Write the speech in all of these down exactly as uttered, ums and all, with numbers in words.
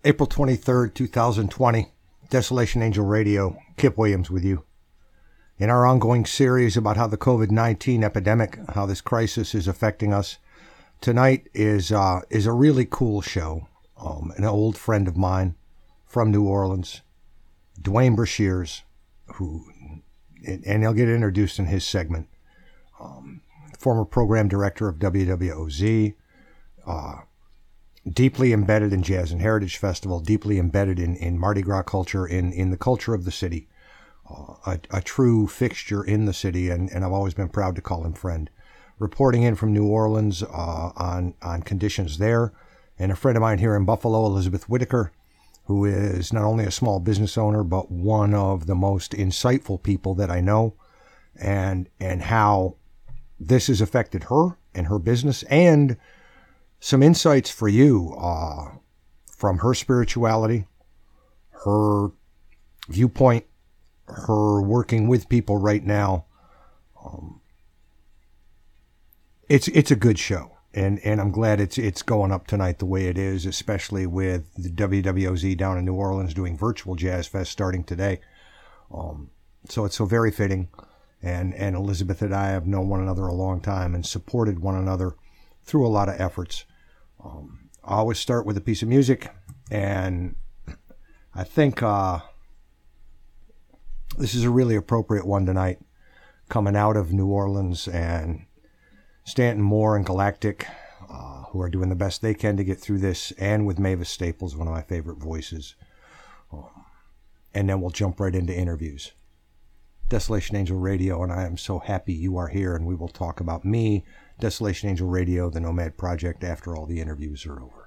April twenty-third, twenty twenty, Desolation Angel Radio, Kip Williams with you. In our ongoing series about how the covid nineteen epidemic, how this crisis is affecting us, tonight is uh, is a really cool show. Um, an old friend of mine from New Orleans, Dwayne Brashears, who, and he'll get introduced in his segment, um, former program director of W W O Z, uh, deeply embedded in Jazz and Heritage Festival, deeply embedded in, in Mardi Gras culture, in, in the culture of the city, uh, a, a true fixture in the city, and, and I've always been proud to call him friend. Reporting in from New Orleans uh, on, on conditions there, and a friend of mine here in Buffalo, Elizabeth Whitaker, who is not only a small business owner, but one of the most insightful people that I know, and and how this has affected her and her business, and some insights for you uh, from her spirituality, her viewpoint, her working with people right now. Um, it's it's a good show, and, and I'm glad it's it's going up tonight the way it is, especially with the W W O Z down in New Orleans doing virtual Jazz Fest starting today. Um, so it's so very fitting, and and Elizabeth and I have known one another a long time and supported one another through a lot of efforts. Um, I always start with a piece of music, and I think uh, this is a really appropriate one tonight, coming out of New Orleans, and Stanton Moore and Galactic, uh, who are doing the best they can to get through this, and with Mavis Staples, one of my favorite voices. Um, and then we'll jump right into interviews. Desolation Angel Radio, and I am so happy you are here, and we will talk about me, Desolation Angel Radio, the Nomad Project, after all the interviews are over.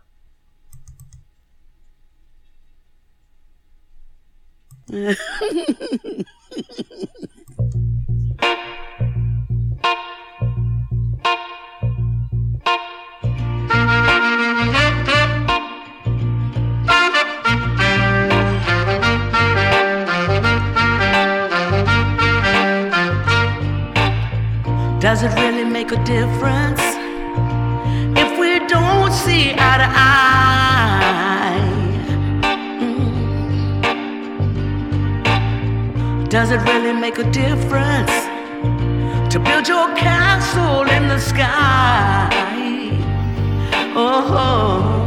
Does it really make a difference if we don't see eye to eye? Mm. Does it really make a difference to build your castle in the sky? Oh,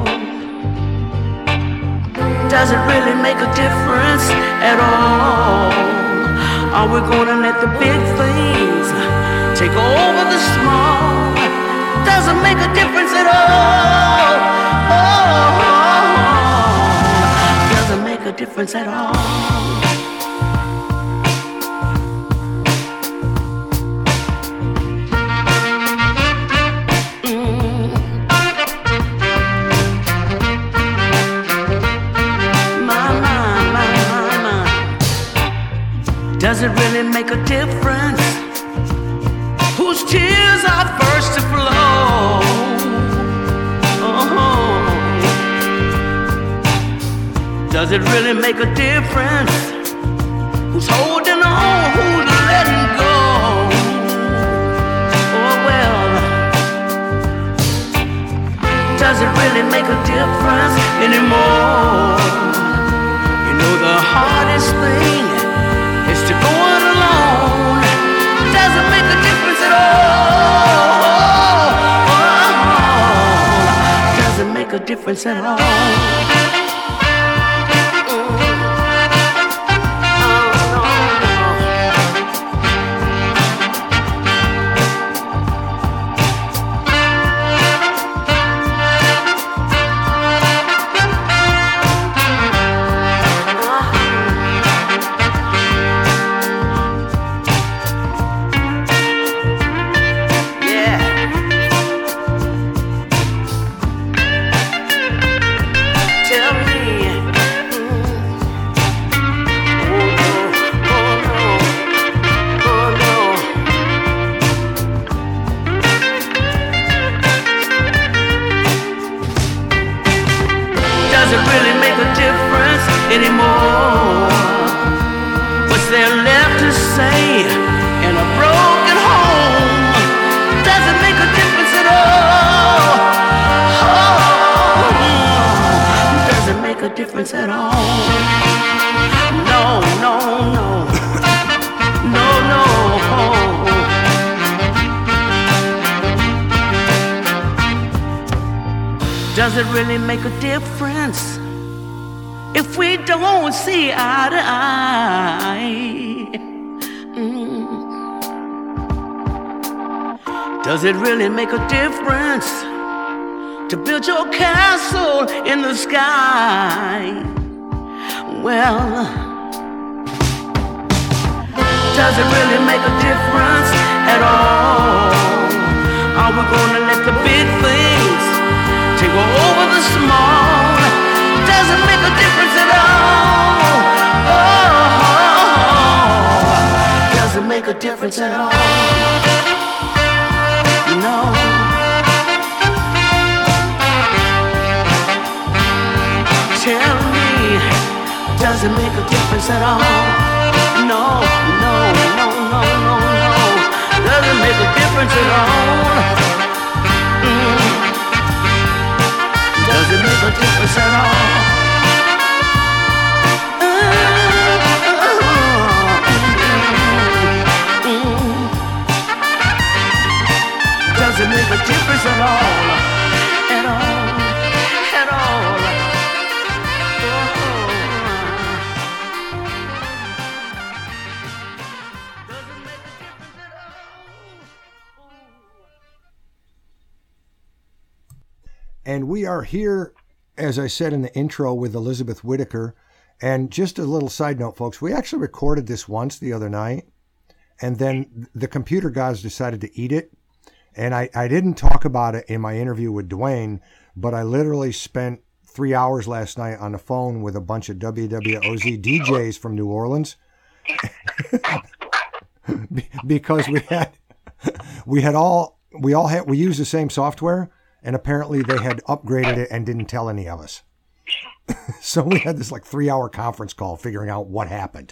does it really make a difference at all? Are we gonna let the big things take over the small? Doesn't make a difference at all. Oh, doesn't make a difference at all. Mm. My, my, my, my, my. Does it really make a difference whose tears are first to flow? Oh. Does it really make a difference who's holding on, who's letting go? Oh well, does it really make a difference anymore? You know the hardest thing is to go it alone. Doesn't make a difference at all. Doesn't make a difference at all. difference at all. No, no, no. No, no. Does it really make a difference if we don't see eye to eye? Mm. Does it really make a difference to build your castle in the sky? Well, does it really make a difference at all? Are we gonna let the big things take over the small? Does it make a difference at all? Oh, does it make a difference at all? No. Tell me, does it make a difference at all? No, no, no, no, no, no. Does it make a difference at all? Mm. Does it make a difference at all? Does it make a difference at all? At all? At all? Does it make a difference at all? And we are here, as I said in the intro, with Elizabeth Whitaker. And just a little side note, folks, we actually recorded this once the other night, and then the computer gods decided to eat it. And I, I didn't talk about it in my interview with Dwayne, but I literally spent three hours last night on the phone with a bunch of W W O Z D Js from New Orleans because we had we had all we all had we used the same software, and apparently they had upgraded it and didn't tell any of us. So we had this like three hour conference call figuring out what happened.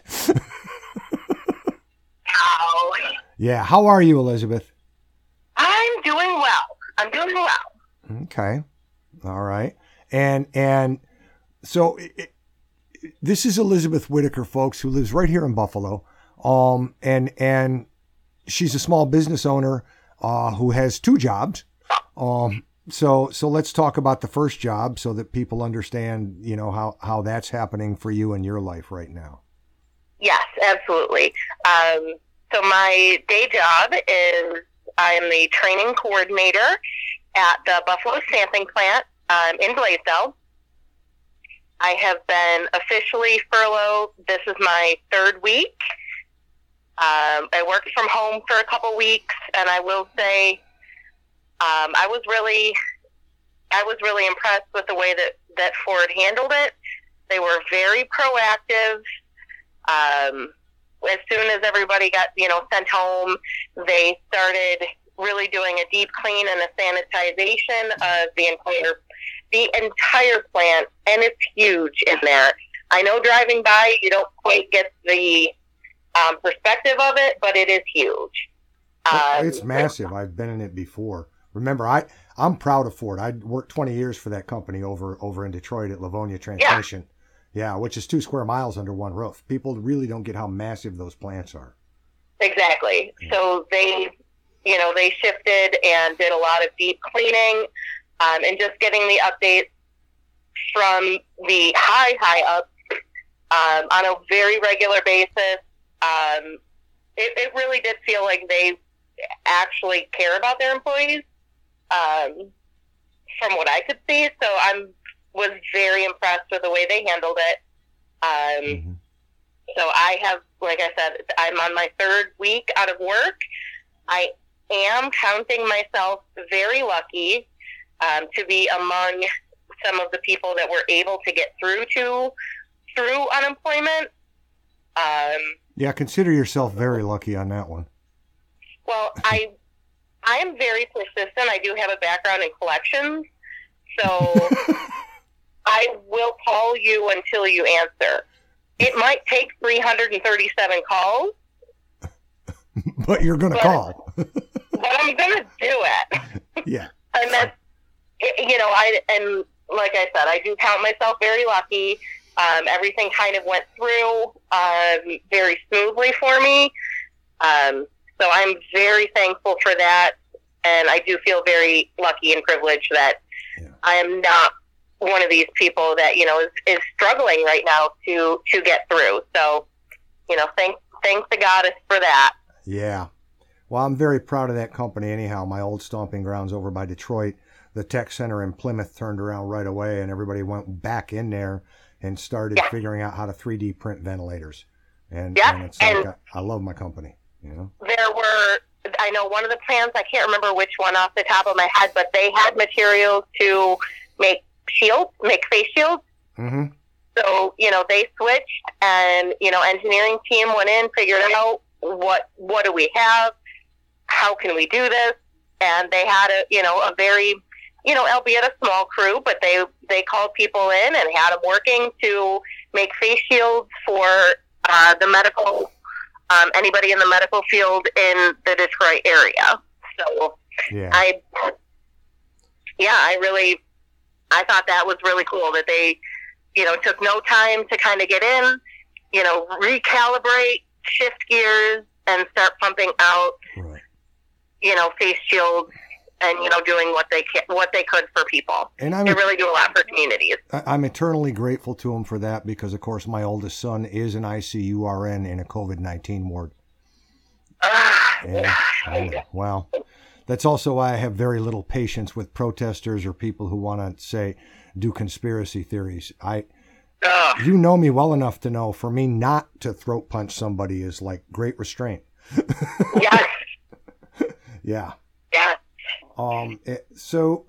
Ow. Yeah, how are you, Elizabeth? I'm doing well. I'm doing well. Okay. All right. And and so it, it, this is Elizabeth Whitaker, folks, who lives right here in Buffalo. Um and and she's a small business owner uh who has two jobs. Um so so let's talk about the first job so that people understand, you know, how how that's happening for you in your life right now. Yes, absolutely. Um so my day job is I am the training coordinator at the Buffalo Stamping Plant um, in Blaisdell. I have been officially furloughed. This is my third week. Um, I worked from home for a couple weeks, and I will say um, I was really, I was really impressed with the way that, that Ford handled it. They were very proactive. Um, As soon as everybody got, you know, sent home, they started really doing a deep clean and a sanitization of the entire, the entire plant, and it's huge in there. I know driving by, you don't quite get the um, perspective of it, but it is huge. Um, it's massive. I've been in it before. Remember, I I'm proud of Ford. I worked twenty years for that company over over in Detroit at Livonia Transmission. Yeah. Yeah, which is two square miles under one roof. People really don't get how massive those plants are. Exactly. Yeah. So they, you know, they shifted and did a lot of deep cleaning um, and just getting the updates from the high, high up um, on a very regular basis. Um, it, it really did feel like they actually care about their employees um, from what I could see. So I'm was very impressed with the way they handled it. Um, mm-hmm. So I have, like I said, I'm on my third week out of work. I am counting myself very lucky um, to be among some of the people that were able to get through to through unemployment. Um, yeah, consider yourself very lucky on that one. Well, I I am very persistent. I do have a background in collections, so I will call you until you answer. It might take three hundred thirty-seven calls. But you're going to call. But I'm going to do it. Yeah. And that's, you know, I, and like I said, I do count myself very lucky. Um, everything kind of went through um, very smoothly for me. Um, so I'm very thankful for that. And I do feel very lucky and privileged that yeah. I am not one of these people that, you know, is, is struggling right now to, to get through. So, you know, thank, thank the goddess for that. Yeah. Well, I'm very proud of that company anyhow. My old stomping grounds over by Detroit, the tech center in Plymouth turned around right away, and everybody went back in there and started yeah. figuring out how to three D print ventilators. And, yeah. and it's like, and I, I love my company, you know. There were, I know one of the plants, I can't remember which one off the top of my head, but they had materials to make shields, make face shields. Mm-hmm. So, you know, they switched, and, you know, engineering team went in, figured out what, what do we have? How can we do this? And they had a, you know, a very, you know, albeit a small crew, but they, they called people in and had them working to make face shields for uh, the medical, um, anybody in the medical field in the Detroit area. So yeah. I, yeah, I really, I thought that was really cool that they, you know, took no time to kind of get in, you know, recalibrate, shift gears, and start pumping out, right. you know, face shields and, you know, doing what they can, what they could for people. And I'm they really do a lot for communities. I'm eternally grateful to them for that because, of course, my oldest son is an I C U R N in a COVID nineteen ward. Ah, and, and, well, that's also why I have very little patience with protesters or people who want to say, do conspiracy theories. I, uh, you know me well enough to know for me not to throat punch somebody is like great restraint. Yes. Yeah. Yeah. Um, it, so,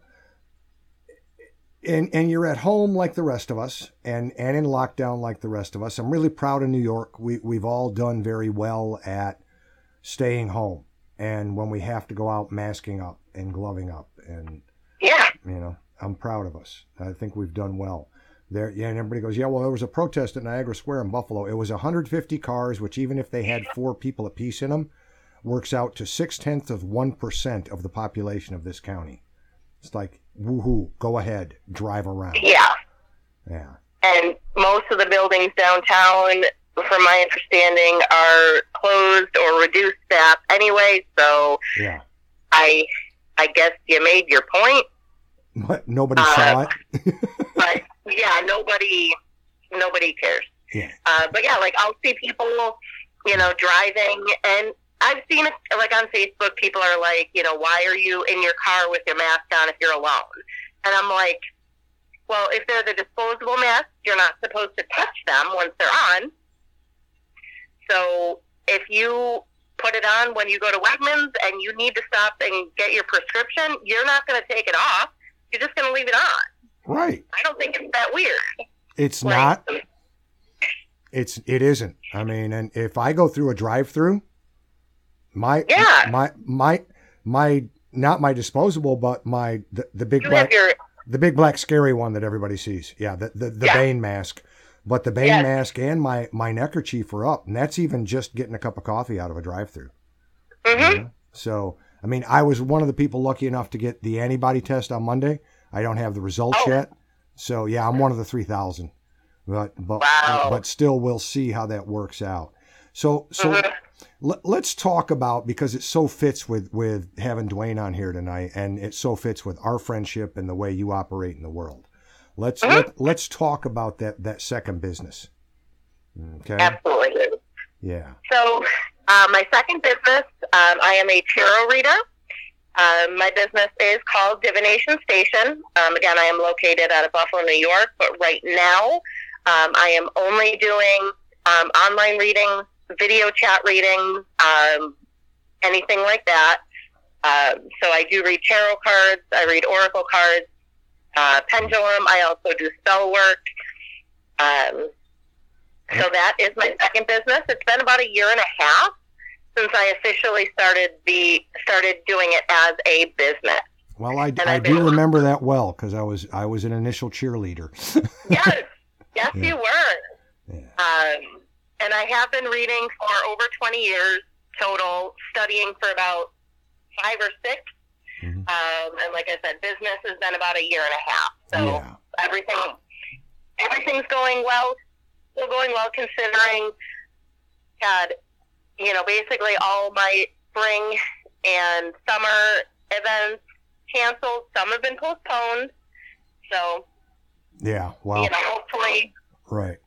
and, and you're at home like the rest of us and, and in lockdown like the rest of us. I'm really proud of New York. We, we've all done very well at staying home. And when we have to go out, masking up and gloving up. And, yeah, you know, I'm proud of us. I think we've done well there. Yeah. And everybody goes, yeah, well, there was a protest at Niagara Square in Buffalo. It was one hundred fifty cars, which even if they had four people apiece in them, works out to six tenths of one percent of the population of this county. It's like, woohoo, go ahead, drive around. Yeah. Yeah. And most of the buildings downtown, from my understanding, are closed or reduced staff anyway. So yeah. I, I guess you made your point. But nobody uh, saw it. But yeah, nobody, nobody cares. Yeah. Uh, but yeah, like I'll see people, you know, driving, and I've seen it like on Facebook. People are like, you know, why are you in your car with your mask on if you're alone? And I'm like, well, if they're the disposable masks, you're not supposed to touch them once they're on. So if you put it on when you go to Wegmans and you need to stop and get your prescription, you're not going to take it off. You're just going to leave it on. Right. I don't think it's that weird. It's like, not. It's it isn't. I mean, and if I go through a drive-through, my yeah. my my my not my disposable, but my the, the big you black your, the big black scary one that everybody sees. Yeah, the the, the yeah. Bane mask. But the Bane yes. mask and my, my neckerchief are up, and that's even just getting a cup of coffee out of a drive-through. Mm-hmm. You know? So, I mean, I was one of the people lucky enough to get the antibody test on Monday. I don't have the results oh. yet. So, yeah, I'm one of the three thousand. But but wow. but still, we'll see how that works out. So so mm-hmm. l- let's talk about, because it so fits with, with having Dwayne on here tonight, and it so fits with our friendship and the way you operate in the world. Let's mm-hmm. let, let's talk about that, that second business. Okay. Absolutely. Yeah. So uh, my second business, um, I am a tarot reader. Um, my business is called Divination Station. Um, again, I am located out of Buffalo, New York, but right now um, I am only doing um, online readings, video chat readings, um, anything like that. Um, so I do read tarot cards. I read oracle cards. Uh, pendulum. I also do spell work. Um, so that is my second business. It's been about a year and a half since I officially started the started doing it as a business. Well, I, I do remember that well because I was I was an initial cheerleader. Yes, yes, yeah. you were. Yeah. Um, and I have been reading for over twenty years total, studying for about five or six. Mm-hmm. Um, and like I said, business has been about a year and a half. So yeah. everything, everything's going well. Still going well considering, God, you know, basically all my spring and summer events canceled. Some have been postponed. So, yeah, well, you know, hopefully. Right.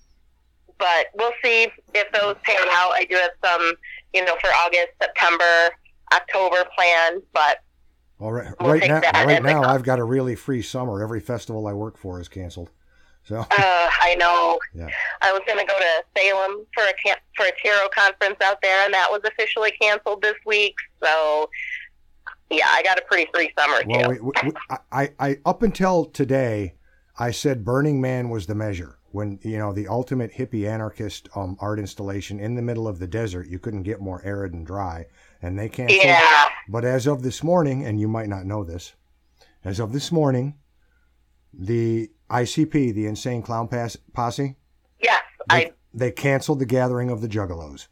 But we'll see if those pan out. I do have some, you know, for August, September, October planned, but well, right, we'll right take now, that right as it now comes. I've got a really free summer. Every festival I work for is canceled. So Uh, I know. yeah. I was going to go to Salem for a camp, for a tarot conference out there, and that was officially canceled this week. So, yeah, I got a pretty free summer too. Well, we, we, we, I, I up until today, I said Burning Man was the measure. When, you know, the ultimate hippie anarchist um, art installation in the middle of the desert, you couldn't get more arid and dry, and they canceled. Yeah. But as of this morning, and you might not know this, as of this morning, the I C P, the Insane Clown Pass, Posse, Yes, they, I. they canceled the gathering of the Juggalos.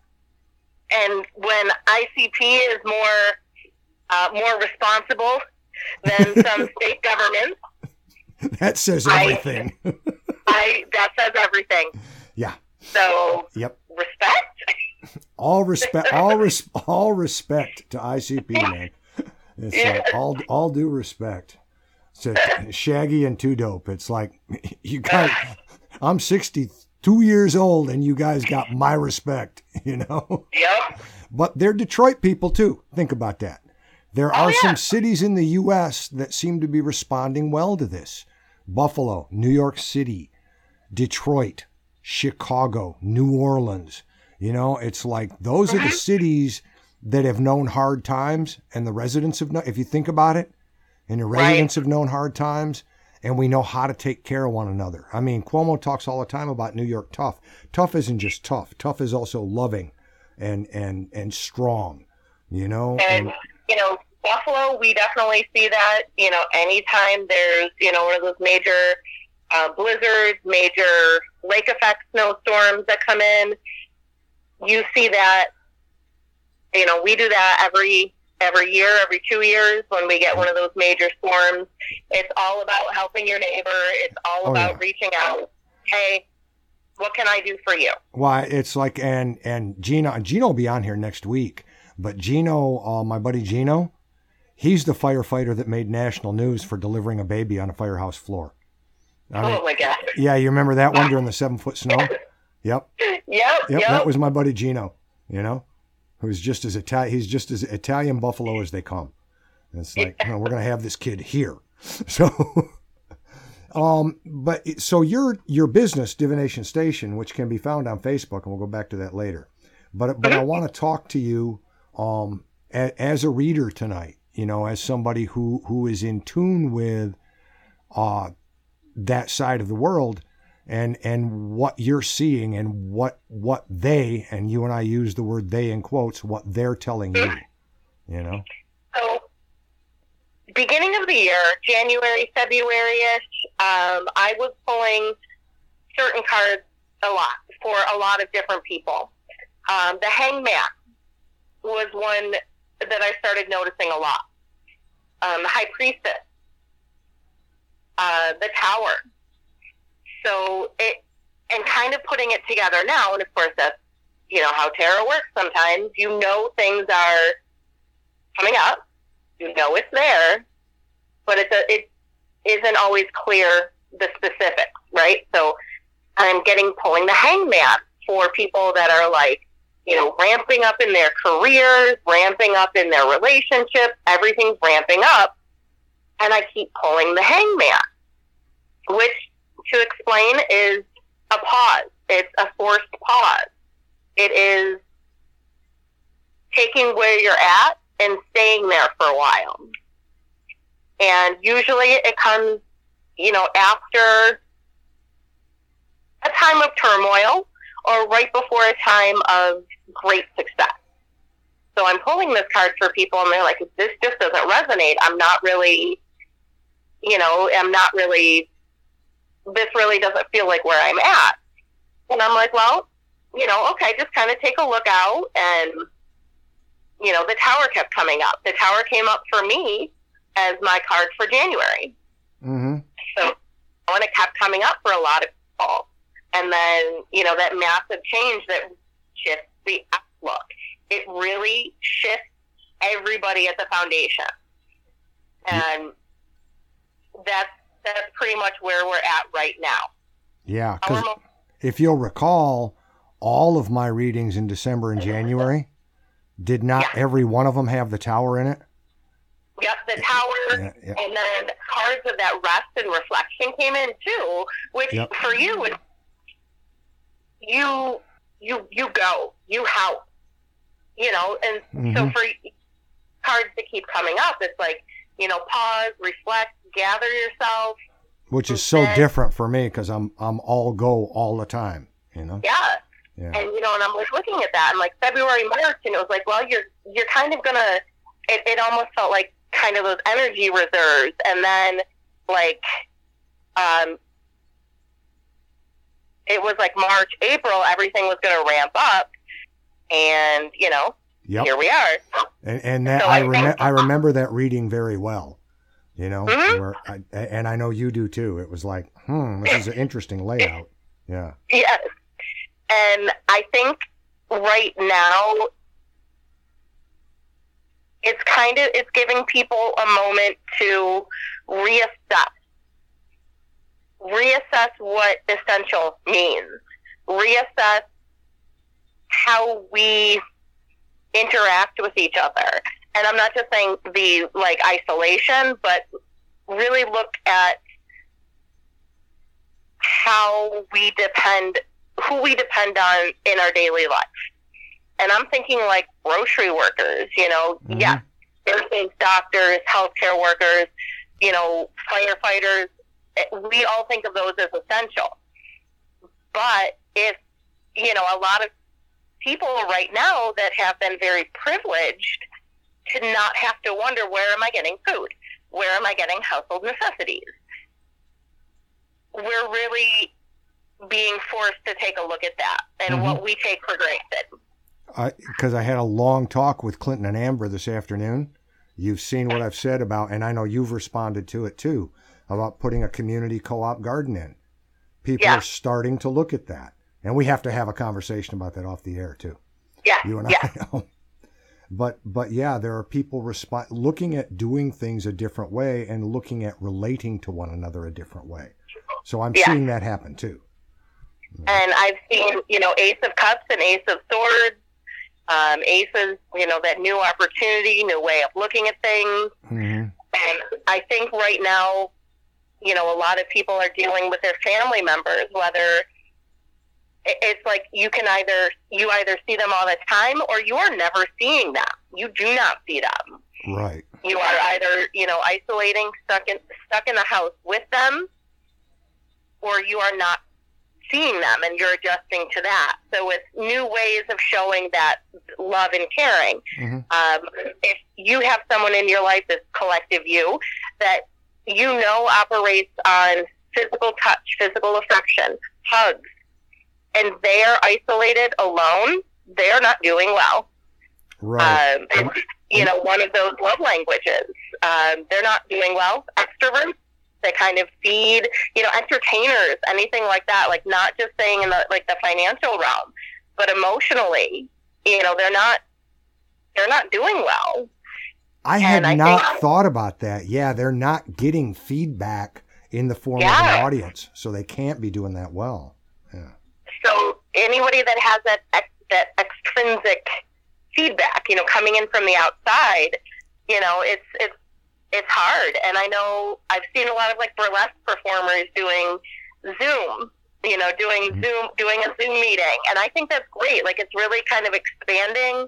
And when I C P is more uh, more responsible than some state governments, That says I- everything. I that says everything. Yeah. So Yep. respect. All respect, all res- all respect to I C P, man. It's Yeah. like all all due respect. It's a Shaggy and Two Dope. It's like you guys. I'm sixty-two years old, and you guys got my respect. You know. Yep. But they're Detroit people too. Think about that. There are Oh, yeah. some cities in the U S that seem to be responding well to this. Buffalo, New York City, Detroit, Chicago, New Orleans. You know, it's like those are the cities that have known hard times, and the residents have known, if you think about it, and the Right. residents have known hard times, and we know how to take care of one another. I mean, Cuomo talks all the time about New York tough. Tough isn't just tough. Tough is also loving and and and strong, you know? And, you know, Buffalo, we definitely see that, you know, anytime there's, you know, one of those major uh, blizzards, major lake effect snowstorms that come in, you see that, you know, we do that every every year, every two years when we get one of those major storms. It's all about helping your neighbor. It's all Oh, about yeah. reaching out. Hey, what can I do for you? Why, it's like, and and Gino, Gino will be on here next week, but Gino, uh, my buddy Gino, he's the firefighter that made national news for delivering a baby on a firehouse floor. I mean, Oh, my God. yeah, you remember that one during the seven foot snow? Yep, Yep, yep, yep. that was my buddy Gino, you know, who's just as Italian, he's just as Italian Buffalo as they come. And it's like, no, we're going to have this kid here. So, um, but it- so your, your business, Divination Station, which can be found on Facebook, and we'll go back to that later. But, but I want to talk to you, um, a, as a reader tonight, you know, as somebody who, who is in tune with, uh, that side of the world, and and what you're seeing, and what what they, and you and I use the word they in quotes, what they're telling you, you know. So, beginning of the year, January, February-ish, um, I was pulling certain cards a lot for a lot of different people. Um, the Hangman was one that I started noticing a lot. Um, the High Priestess. Uh, the Tower. So it, and kind of putting it together now, and of course that's, you know, how tarot works sometimes. You know things are coming up. You know it's there, but it's a, it isn't always clear the specifics, right? So I'm getting, pulling the Hangman for people that are like, you know, ramping up in their careers, ramping up in their relationships, everything's ramping up. And I keep pulling the Hangman, which, to explain, is a pause. It's a forced pause. It is taking where you're at and staying there for a while. And usually it comes, you know, after a time of turmoil or right before a time of great success. So I'm pulling this card for people, and they're like, if this just doesn't resonate, I'm not really, you know, I'm not really, this really doesn't feel like where I'm at. And I'm like, well, you know, okay, just kind of take a look out. And, you know, the Tower kept coming up. The Tower came up for me as my card for January. Mm-hmm. So when it kept coming up for a lot of people, and then, you know, that massive change that shifts the outlook. It really shifts everybody at the foundation. And that's, that's pretty much where we're at right now. Yeah, because if you'll recall, all of my readings in December and January, did not yeah. every one of them have the tower in it? Yep, the tower, yeah, yeah. And then cards of that rest and reflection came in too, which yep. for you, you, you, you go, you help, you know, and mm-hmm. so for cards to keep coming up, it's like, you know, pause, reflect, gather yourself. Which is so then, different for me because I'm I'm all go all the time, you know? Yeah. yeah. And, you know, and I'm like looking at that and like February, March, and it was like, well, you're you're kind of going to, it, it almost felt like kind of those energy reserves. And then like, um, it was like March, April, everything was going to ramp up. And, you know, yep. here we are. And, and that, so I, I, rem- I remember that reading very well. You know, mm-hmm. where I, and I know you do too. It was like, hmm, this is an interesting layout. Yeah. Yes. And I think right now it's kind of, it's giving people a moment to reassess. Reassess what essential means. Reassess how we interact with each other. And I'm not just saying the, like, isolation, but really look at how we depend, who we depend on in our daily life. And I'm thinking, like, grocery workers, you know, mm-hmm. yeah, nurses, doctors, healthcare workers, you know, firefighters. We all think of those as essential. But if, you know, a lot of people right now that have been very privileged to not have to wonder, where am I getting food? Where am I getting household necessities? We're really being forced to take a look at that and mm-hmm. what we take for granted. Because I, I had a long talk with Clinton and Amber this afternoon. You've seen what I've said about, and I know you've responded to it too, about putting a community co-op garden in. People yeah. are starting to look at that. And we have to have a conversation about that off the air too. Yeah. You and yeah. I know. But, but yeah, there are people resp- looking at doing things a different way and looking at relating to one another a different way. So I'm yeah. seeing that happen too. And I've seen, you know, Ace of Cups and Ace of Swords. Um, Ace is, you know, that new opportunity, new way of looking at things. Mm-hmm. And I think right now, you know, a lot of people are dealing with their family members, whether it's like you can either, you either see them all the time or you are never seeing them. You do not see them. Right. You are either, you know, isolating, stuck in, stuck in the house with them, or you are not seeing them and you're adjusting to that. So it's new ways of showing that love and caring. Mm-hmm. Um, if you have someone in your life, this collective you, that you know operates on physical touch, physical affection, hugs, and they are isolated alone, they are not doing well. Right. Um, it's, you know, one of those love languages. Um, they're not doing well. Extroverts, they kind of feed, you know, entertainers, anything like that, like not just saying in the, like the financial realm, but emotionally, you know, they're not, they're not doing well. I had I not think, thought about that. Yeah, they're not getting feedback in the form yeah. of an audience, so they can't be doing that well. Yeah. So anybody that has that ex, that extrinsic feedback, you know, coming in from the outside, you know, it's it's it's hard. And I know I've seen a lot of like burlesque performers doing Zoom, you know, doing mm-hmm. Zoom, doing a Zoom meeting, and I think that's great. Like it's really kind of expanding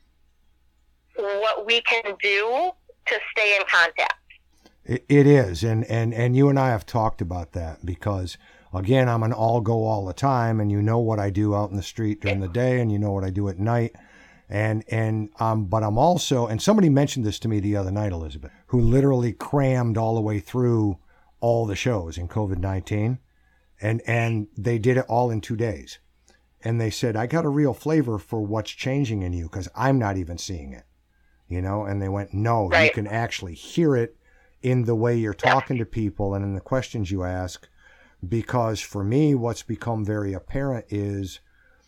what we can do to stay in contact. It, it is, and, and and you and I have talked about that because, again, I'm an all go all the time, and you know what I do out in the street during the day, and you know what I do at night, and and um, but I'm also, and somebody mentioned this to me the other night, Elizabeth, who literally crammed all the way through all the shows in COVID nineteen, and and they did it all in two days, and they said, I got a real flavor for what's changing in you because I'm not even seeing it. You know, and they went, no, right. You can actually hear it in the way you're talking to people and in the questions you ask, because for me, what's become very apparent is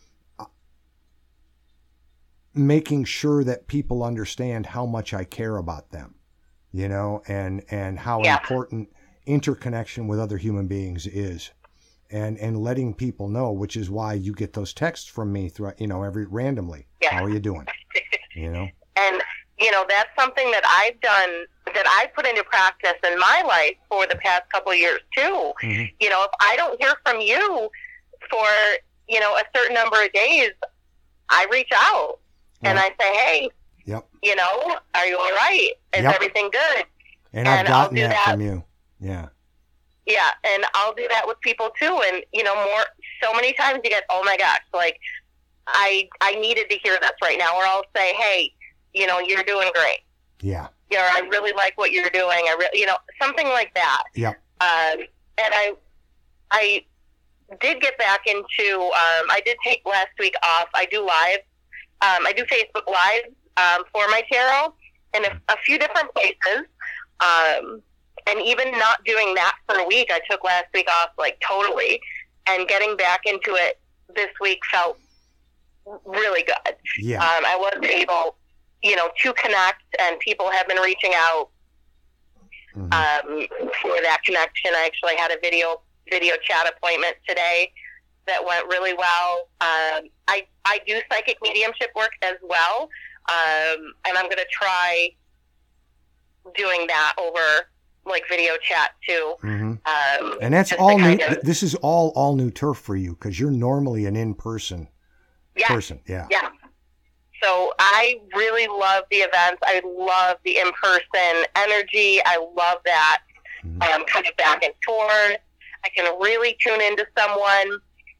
making sure that people understand how much I care about them, you know, and, and how yeah. important interconnection with other human beings is, and, and letting people know, which is why you get those texts from me throughout, you know, every randomly. Yeah. How are you doing? You know? And, you know, that's something that I've done, that I've put into practice in my life for the past couple of years, too. Mm-hmm. You know, if I don't hear from you for, you know, a certain number of days, I reach out yeah. and I say, hey, yep. you know, are you all right? Is yep. everything good? And I've and gotten that, that from you. Yeah. Yeah, and I'll do that with people, too. And, you know, more, so many times you get, oh, my gosh, like, I I needed to hear this right now. Or I'll say, hey, you know, you're doing great. Yeah. You know, I really like what you're doing. I really, you know, something like that. Yeah. Um, and I, I did get back into. Um, I did take last week off. I do live. Um, I do Facebook Live um, for my tarot in a, a few different places. Um, and even not doing that for a week, I took last week off, like totally, and getting back into it this week felt really good. Yeah. Um, I was able, you know, to connect, and people have been reaching out mm-hmm. um, for that connection. I actually had a video video chat appointment today that went really well. Um, I I do psychic mediumship work as well, um, and I'm going to try doing that over like video chat too. Mm-hmm. Um, and that's all new. Of, this is all all new turf for you, because you're normally an in person. Yeah, person, yeah. Yeah. So I really love the events. I love the in-person energy. I love that mm-hmm. um, kind of back and forth. I can really tune into someone,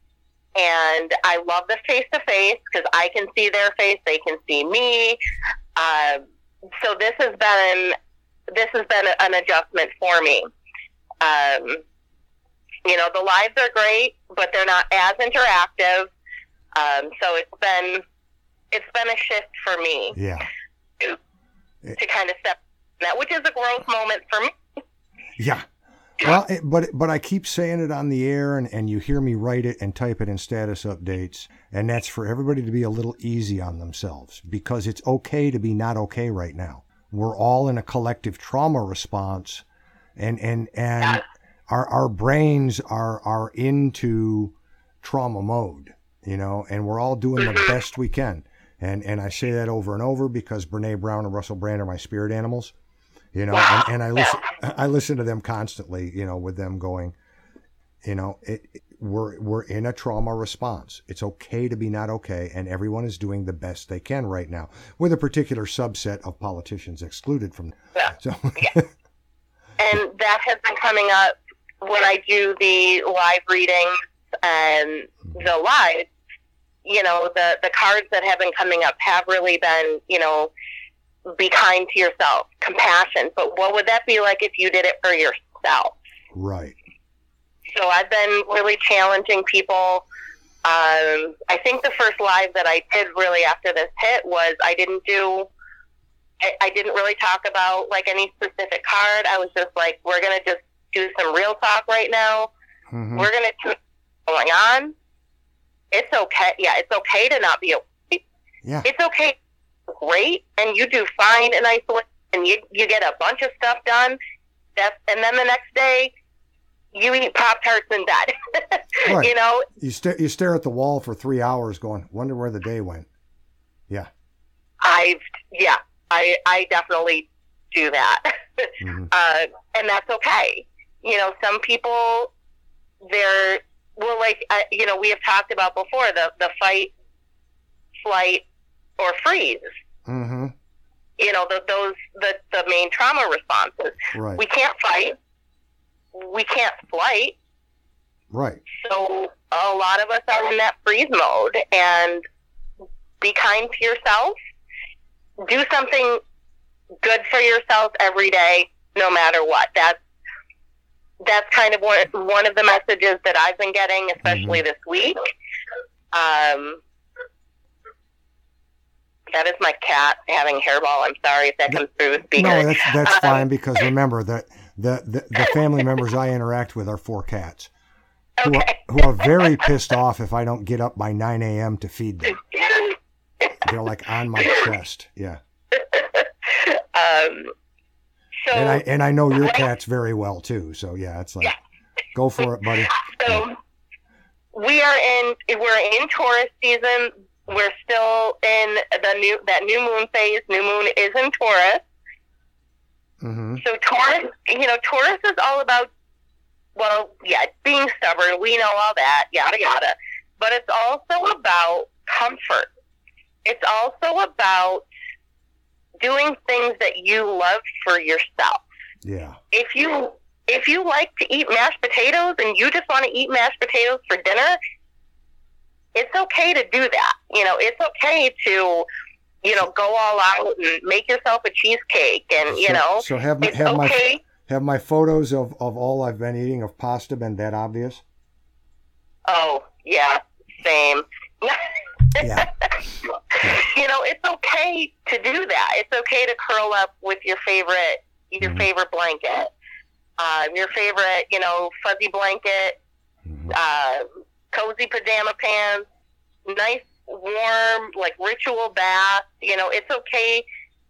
and I love the face-to-face because I can see their face, they can see me. Uh, so this has been this has been an adjustment for me. Um, you know, the lives are great, but they're not as interactive. Um, so it's been it's been a shift for me. Yeah. To, to kind of step that, which is a growth moment for me. Yeah. Well, it, but but I keep saying it on the air, and, and you hear me write it and type it in status updates, and that's for everybody to be a little easy on themselves, because it's okay to be not okay right now. We're all in a collective trauma response, and and and yeah. our our brains are are into trauma mode. You know, and we're all doing the best we can. And and I say that over and over because Brene Brown and Russell Brand are my spirit animals, you know, and, and I listen I listen to them constantly, you know, with them going, you know, it, it, we're we're in a trauma response. It's okay to be not okay, and everyone is doing the best they can right now, with a particular subset of politicians excluded from yeah. So yeah. And that has been coming up when I do the live readings and the live. You know, the, the cards that have been coming up have really been, you know, be kind to yourself, compassion. But what would that be like if you did it for yourself? Right. So I've been really challenging people. Um, I think the first live that I did really after this hit was I didn't do, I, I didn't really talk about like any specific card. I was just like, we're going to just do some real talk right now. Mm-hmm. We're going to do what's going on. It's okay. Yeah, it's okay to not be okay. Yeah. It's okay. Great. And you do fine in isolation. And you, you get a bunch of stuff done. That's, and then the next day, you eat Pop-Tarts in bed. Right. You know? You, st- you stare at the wall for three hours going, wonder where the day went. Yeah. I've, yeah, I, I definitely do that. Mm-hmm. Uh, and that's okay. You know, some people, they're, well, like, uh, you know, we have talked about before, the, the fight, flight, or freeze. Mm-hmm. You know, the, those, the, the main trauma responses. Right. We can't fight. We can't flight. Right. So a lot of us are in that freeze mode. And be kind to yourself. Do something good for yourself every day, no matter what. That's That's kind of one, one of the messages that I've been getting, especially mm-hmm. this week. Um, that is my cat having hairball. I'm sorry if that comes through the speaker. No, that's that's um, fine, because remember that the, the, the family members I interact with are four cats who, okay. are, who are very pissed off if I don't get up by nine a.m. to feed them. They're like on my chest. Yeah. um, so, and I and I know your cats very well too. So yeah, it's like, yeah. Go for it, buddy. So we are in we're in Taurus season. We're still in the new that new moon phase. New moon is in Taurus. Mm-hmm. So Taurus, you know, Taurus is all about, well, yeah, being stubborn. We know all that, yada yada. But it's also about comfort. It's also about doing things that you love for yourself. Yeah. If you if you like to eat mashed potatoes and you just want to eat mashed potatoes for dinner, it's okay to do that. You know, it's okay to, you know, go all out and make yourself a cheesecake, and you so, know, so have it's have okay. my have my photos of, of all I've been eating of pasta been that obvious? Oh yeah, same. Yeah. You know, it's okay to do that. It's okay to curl up with your favorite your Mm-hmm. favorite blanket, um, your favorite, you know, fuzzy blanket, Mm-hmm. uh, cozy pajama pants, nice warm like ritual bath. You know, it's okay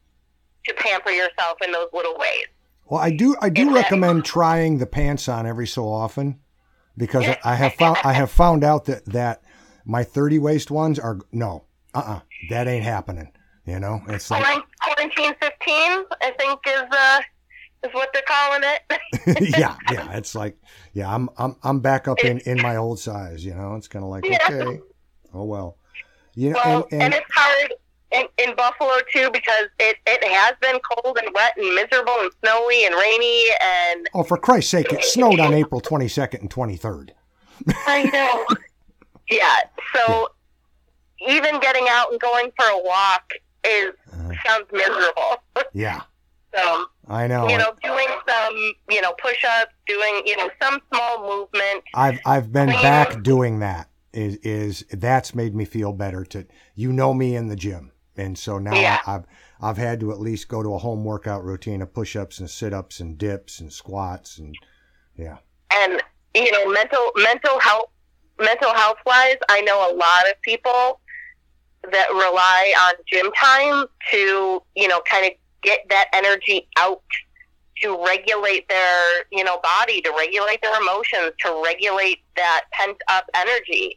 to pamper yourself in those little ways. Well, I do I do And recommend trying the pants on every so often, because I, I have found I have found out that that my thirty waist ones are no, uh, uh that ain't happening. You know, it's like Quarantine fifteen, I think, is uh is what they're calling it. yeah, yeah. It's like yeah, I'm I'm I'm back up in, in my old size. You know, it's kind of like Yeah. okay, oh well, you know, Well, and, and, and it's hard in, in Buffalo too, because it, it has been cold and wet and miserable and snowy and rainy, and oh, for Christ's sake, it snowed on April twenty-second and twenty-third. I know. Yeah, so even getting out and going for a walk is Uh, sounds miserable. yeah, So, I know. you know, doing some, you know, push-ups, doing, you know, some small movement. I've I've been Clean. back doing that. Is is that's made me feel better. To you know me in the gym, and so now Yeah. I've I've had to at least go to a home workout routine of push-ups and sit-ups and dips and squats and yeah. And, you know, mental mental health mental health wise, I know a lot of people that rely on gym time to, you know, kind of get that energy out, to regulate their, you know, body, to regulate their emotions, to regulate that pent up energy.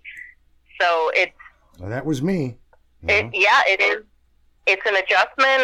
So it's Well, that was me. you it, know. yeah, it is. It's an adjustment,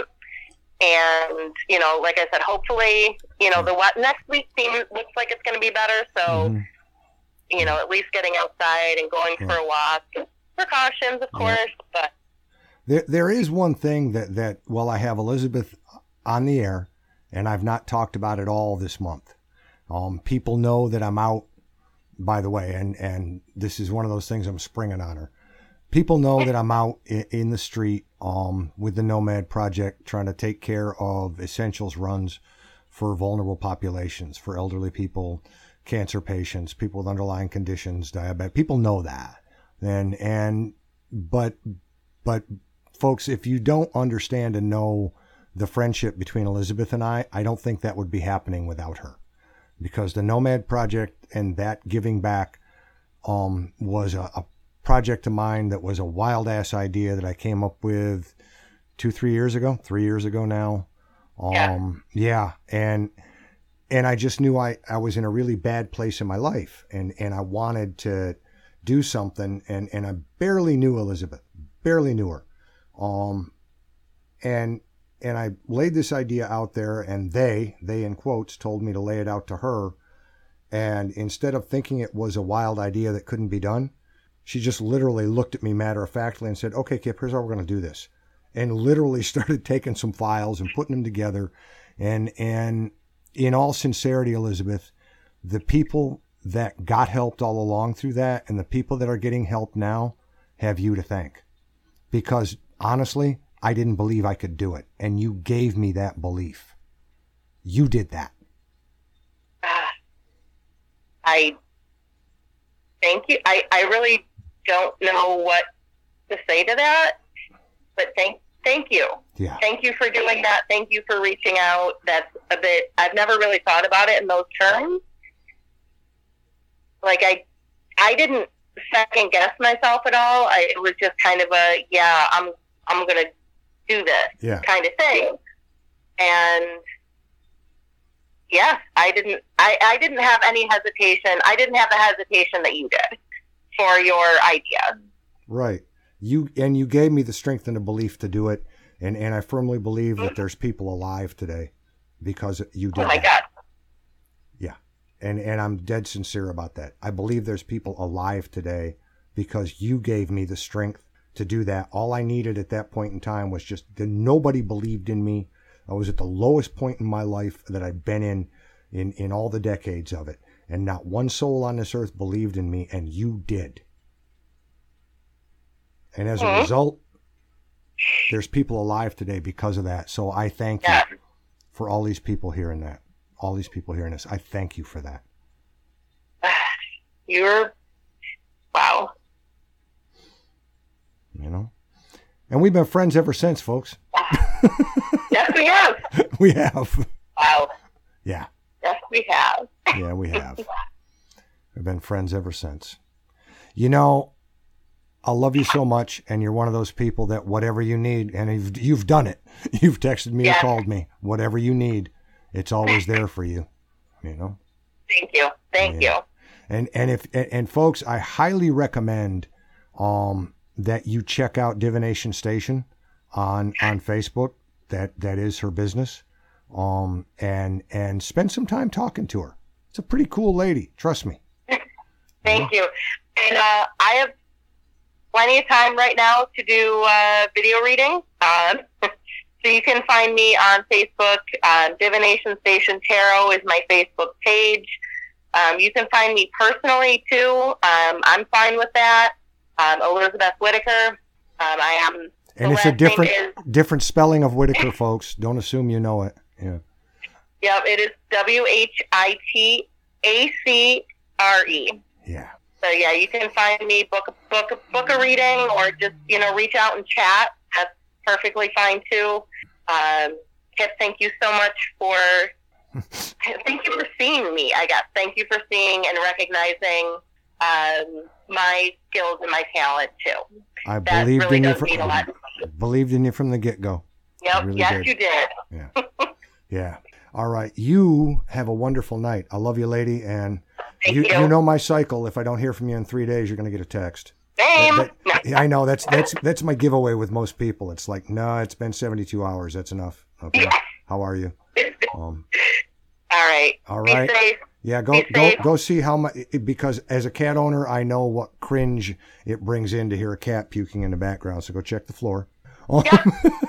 and you know, like I said, hopefully, you know, the what next week seems looks like it's going to be better. So, Mhm. you know, at least getting outside and going for a walk. Precautions, of course, but There, there is one thing that, that, well, I have Elizabeth on the air, and I've not talked about it all this month. Um, people know that I'm out, by the way, and, and this is one of those things I'm springing on her. People know that I'm out in, in the street um, with the Nomad Project, trying to take care of essentials runs for vulnerable populations, for elderly people, cancer patients, people with underlying conditions, diabetic. People know that. And, and, but, but folks, if you don't understand and know the friendship between Elizabeth and I, I don't think that would be happening without her, because the Nomad Project and that giving back, um, was a, a project of mine that was a wild ass idea that I came up with two, three years ago, three years ago now. Um, yeah. yeah. And, and I just knew I, I was in a really bad place in my life, and, and I wanted to do something, and, and I barely knew Elizabeth, barely knew her. Um, and, and I laid this idea out there, and they, they in quotes, told me to lay it out to her. And instead of thinking it was a wild idea that couldn't be done, she just literally looked at me matter of factly and said, okay, Kip, here's how we're going to do this. And literally started taking some files and putting them together. And, and in all sincerity, Elizabeth, the people that got helped all along through that, and the people that are getting help now, have you to thank. Because honestly, I didn't believe I could do it, and you gave me that belief. You did that. uh, I thank you. I, I really don't know what to say to that, but thank thank you. Yeah. Thank you for doing that. Thank you for reaching out. That's a bit, I've never really thought about it in those terms. Like, I, I didn't second guess myself at all. I, it was just kind of a, yeah, I'm, I'm going to do this yeah. kind of thing. And yeah, I didn't, I, I didn't have any hesitation. I didn't have the hesitation that you did for your idea. Right. You, and you gave me the strength and the belief to do it. And, and I firmly believe mm-hmm. that there's people alive today because you did Oh my that. God. Yeah. And, and I'm dead sincere about that. I believe there's people alive today because you gave me the strength to do that. All I needed at that point in time was just that nobody believed in me. I was at the lowest point in my life that I'd been in, in, in all the decades of it. And not one soul on this earth believed in me, and you did. And as mm-hmm. a result, there's people alive today because of that. So I thank yeah. you for all these people hearing that. All these people hearing this. I thank you for that. You're, wow. You know? And we've been friends ever since, folks. Yes, we have. We have. Wow. Yeah. Yes, we have. Yeah, we have. We've been friends ever since. You know, I love you so much, and you're one of those people that whatever you need, and you've, you've done it. You've texted me yes. or called me. Whatever you need, it's always there for you. You know? Thank you. Thank yeah. you. And and if and, and folks, I highly recommend um that you check out Divination Station on on Facebook. That that is her business. Um and and spend some time talking to her. It's a pretty cool lady, trust me. Thank yeah. you. And uh, I have plenty of time right now to do uh, video reading. Um, so you can find me on Facebook. Uh, Divination Station Tarot is my Facebook page. Um, you can find me personally too. Um, I'm fine with that. Um, Elizabeth Whitaker. Um, I am. And it's a different is, different spelling of Whitaker, folks. Don't assume you know it. Yeah. Yep, it is W H I T A C R E. Yeah. So yeah, you can find me, book book book a reading, or just you know reach out and chat. That's perfectly fine too. Um, Kip, thank you so much for. Thank you for seeing me. I guess thank you for seeing and recognizing um, my skills and my talent too. I that believed really in you does from mean a lot. believed in you from the get go. Yep. Really yes, did. you did. Yeah. Yeah. All right. You have a wonderful night. I love you, lady, and Thank you, you. you know my cycle. If I don't hear from you in three days, you're going to get a text. Same. That, that, I know that's that's that's my giveaway with most people. It's like, no, it's been seventy-two hours. That's enough. Okay. Yes. How are you? Um, all right. All right. Be safe. Yeah, go Be go safe. go see how much, because as a cat owner, I know what cringe it brings in to hear a cat puking in the background. So go check the floor. Oh Yeah.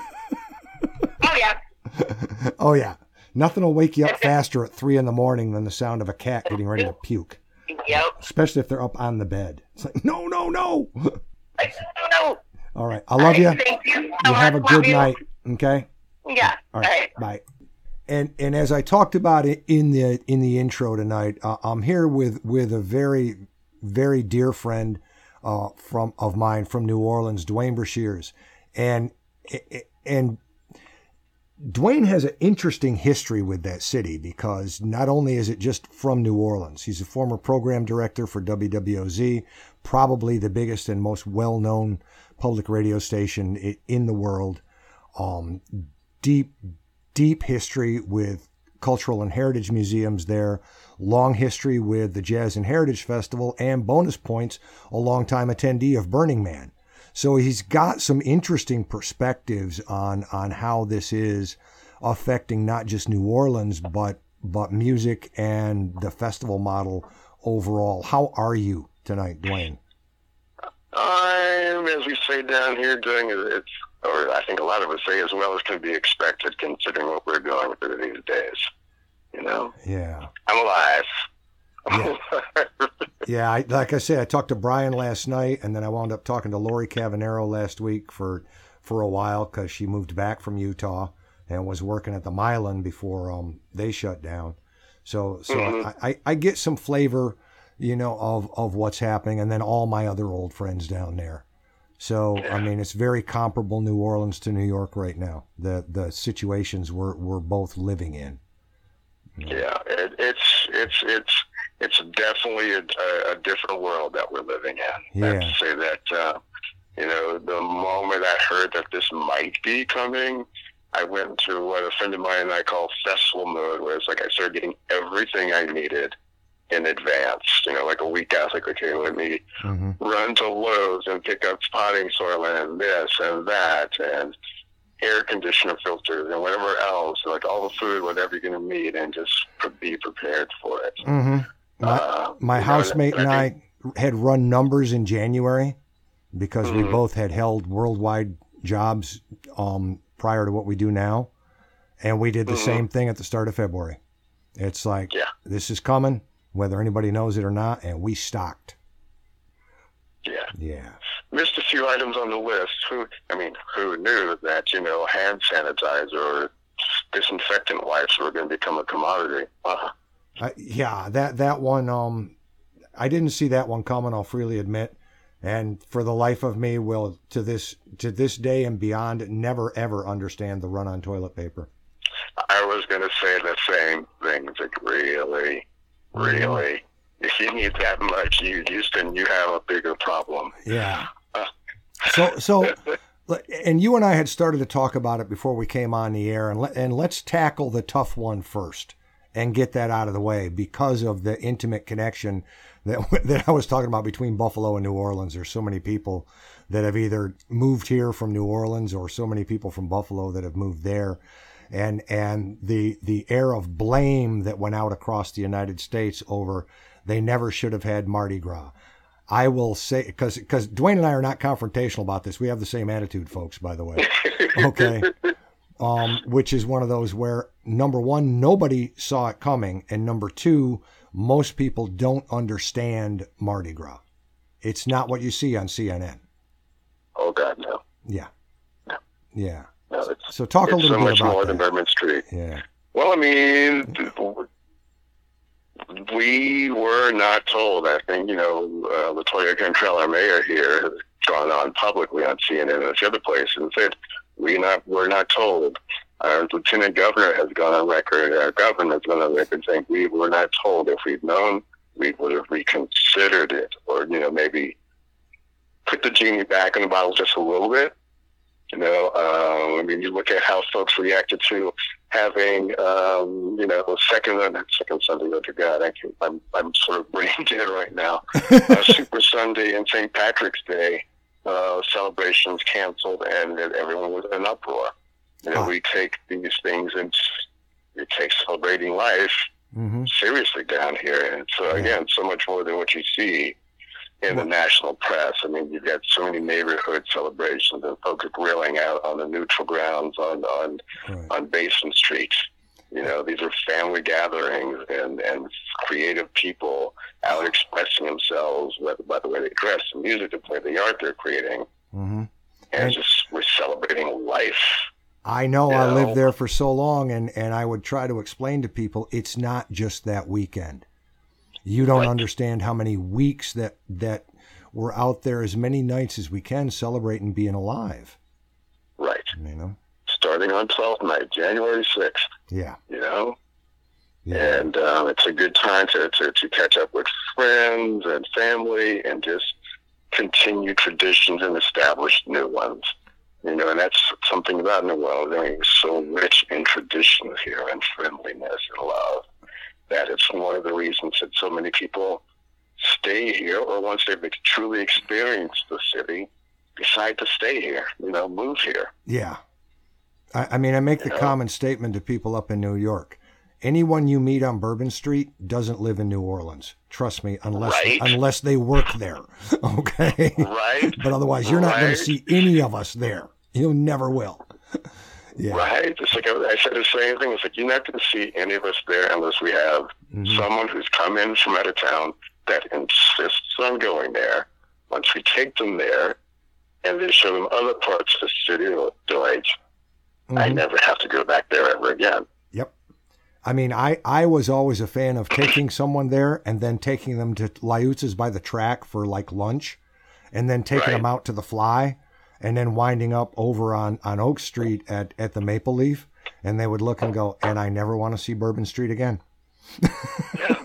oh yeah. Oh yeah. Nothing will wake you up faster at three in the morning than the sound of a cat getting ready to puke. Yep. Especially if they're up on the bed. It's like, no, no, no. I don't know. All right. I love you. Thank you. You So have a much. good Love you. night. Okay. Yeah. All right. Bye. And and as I talked about it in the in the intro tonight, uh, I'm here with with a very very dear friend uh, from of mine from New Orleans, Dwayne Brashears, and and Dwayne has an interesting history with that city because not only is it just from New Orleans, he's a former program director for W W O Z, probably the biggest and most well known public radio station in the world. Um, deep. Deep history with cultural and heritage museums there, long history with the Jazz and Heritage Festival, and bonus points, a longtime attendee of Burning Man. So he's got some interesting perspectives on, on how this is affecting not just New Orleans, but, but music and the festival model overall. How are you tonight, Dwayne? I'm, as we say down here, doing it. Or I think a lot of us say as well as can be expected, considering what we're going through these days. You know? Yeah. I'm alive. I'm Yeah. alive. Yeah, I, like I said, I talked to Brian last night, and then I wound up talking to Lori Cavanero last week for for a while because she moved back from Utah and was working at the Milan before um they shut down. So so Mm-hmm. I, I, I get some flavor, you know, of, of what's happening, and then all my other old friends down there. So, Yeah. I mean, it's very comparable New Orleans to New York right now. The the situations we're, we're both living in. Yeah, it, it's it's it's it's definitely a, a different world that we're living in. Yeah. I have to say that, uh, you know, the moment I heard that this might be coming, I went into what a friend of mine and I call festival mode, where it's like I started getting everything I needed in advance. You know, like a week out, like, okay, let me Mm-hmm. run to Lowe's and pick up potting soil and this and that and air conditioner filters and whatever else, like all the food, whatever you're going to need, and just pre- be prepared for it. Mm-hmm. My, Uh, my you know, housemate and I I think- had run numbers in January because we Mhm. both had held worldwide jobs um, prior to what we do now. And we did the Mhm. same thing at the start of February. It's like, Yeah. this is coming, whether anybody knows it or not, and we stocked. Yeah. Yeah. Missed a few items on the list. Who, I mean, who knew that, you know, hand sanitizer or disinfectant wipes were going to become a commodity? Uh, I, yeah, that, that one, um, I didn't see that one coming, I'll freely admit. And for the life of me, will to this to this day and beyond never ever understand the run on toilet paper. I was going to say the same thing. It's like, really, really, if you need that much, you Houston, you have a bigger problem. Yeah. So so, and you and I had started to talk about it before we came on the air, and let, and let's tackle the tough one first and get that out of the way because of the intimate connection that that I was talking about between Buffalo and New Orleans. There's so many people that have either moved here from New Orleans or so many people from Buffalo that have moved there. And and the the air of blame that went out across the United States over they never should have had Mardi Gras. I will say, because because Dwayne and I are not confrontational about this. We have the same attitude, folks, by the way. Okay. Um, which is one of those where, number one, nobody saw it coming. And number two, most people don't understand Mardi Gras. It's not what you see on C N N. Oh, God, no. Yeah. No. Yeah. No, it's, So talk a it's little so bit much about more that. than Bourbon Street. Yeah. Well, I mean, we were not told. I think, you know, uh, Latoya Cantrell, our mayor here, has gone on publicly on C N N and a few other places and said, we not, we're not told. Our lieutenant governor has gone on record, our governor has gone on record saying we were not told. If we'd known, we would have reconsidered it, or, you know, maybe put the genie back in the bottle just a little bit. You know, um, I mean, you look at how folks reacted to having, um, you know, second, not second Sunday, oh dear God, I can, I'm, I'm sort of brain dead right now. uh, Super Sunday and Saint Patrick's Day uh, celebrations canceled, and everyone was in an uproar. You know, Ah. we take these things and we take celebrating life Mm-hmm. seriously down here. And so, again, so much more than what you see in the national press. I mean, you've got so many neighborhood celebrations and folks grilling out on the neutral grounds on on, Right. on Basin Street. You know, these are family gatherings and, and creative people out expressing themselves, whether by the way they dress, the music they play, the art they're creating, Mm-hmm. and, And- just we're celebrating life. I know You I know? lived there for so long, and, and I would try to explain to people it's not just that weekend. You don't Right. understand how many weeks that that we're out there, as many nights as we can, celebrating being alive. Right. You know? Starting on twelfth night, January sixth, Yeah. you know? Yeah. And um, it's a good time to, to, to catch up with friends and family and just continue traditions and establish new ones. You know, and that's something about New Orleans. I mean, it's so rich in traditions here and friendliness and love that it's one of the reasons that so many people stay here, or once they've truly experienced the city, decide to stay here, you know, move here. Yeah. I, I mean, I make the You know? common statement to people up in New York. Anyone you meet on Bourbon Street doesn't live in New Orleans. Trust me, unless Right. unless they work there. Okay? Right? But otherwise, you're not going Right. to see any of us there. You never will. Yeah. Right? It's like I I said the same thing. It's like you're not going to see any of us there unless we have Mhm. someone who's come in from out of town that insists on going there. Once we take them there and then show them other parts of the city, they're like, I Mhm. never have to go back there ever again. Yep. I mean, I, I was always a fan of taking someone there and then taking them to Liutz's by the track for like lunch and then taking Right. them out to the Fly, and then winding up over on, on Oak Street at, at the Maple Leaf, and they would look and go, and I never want to see Bourbon Street again. Yeah.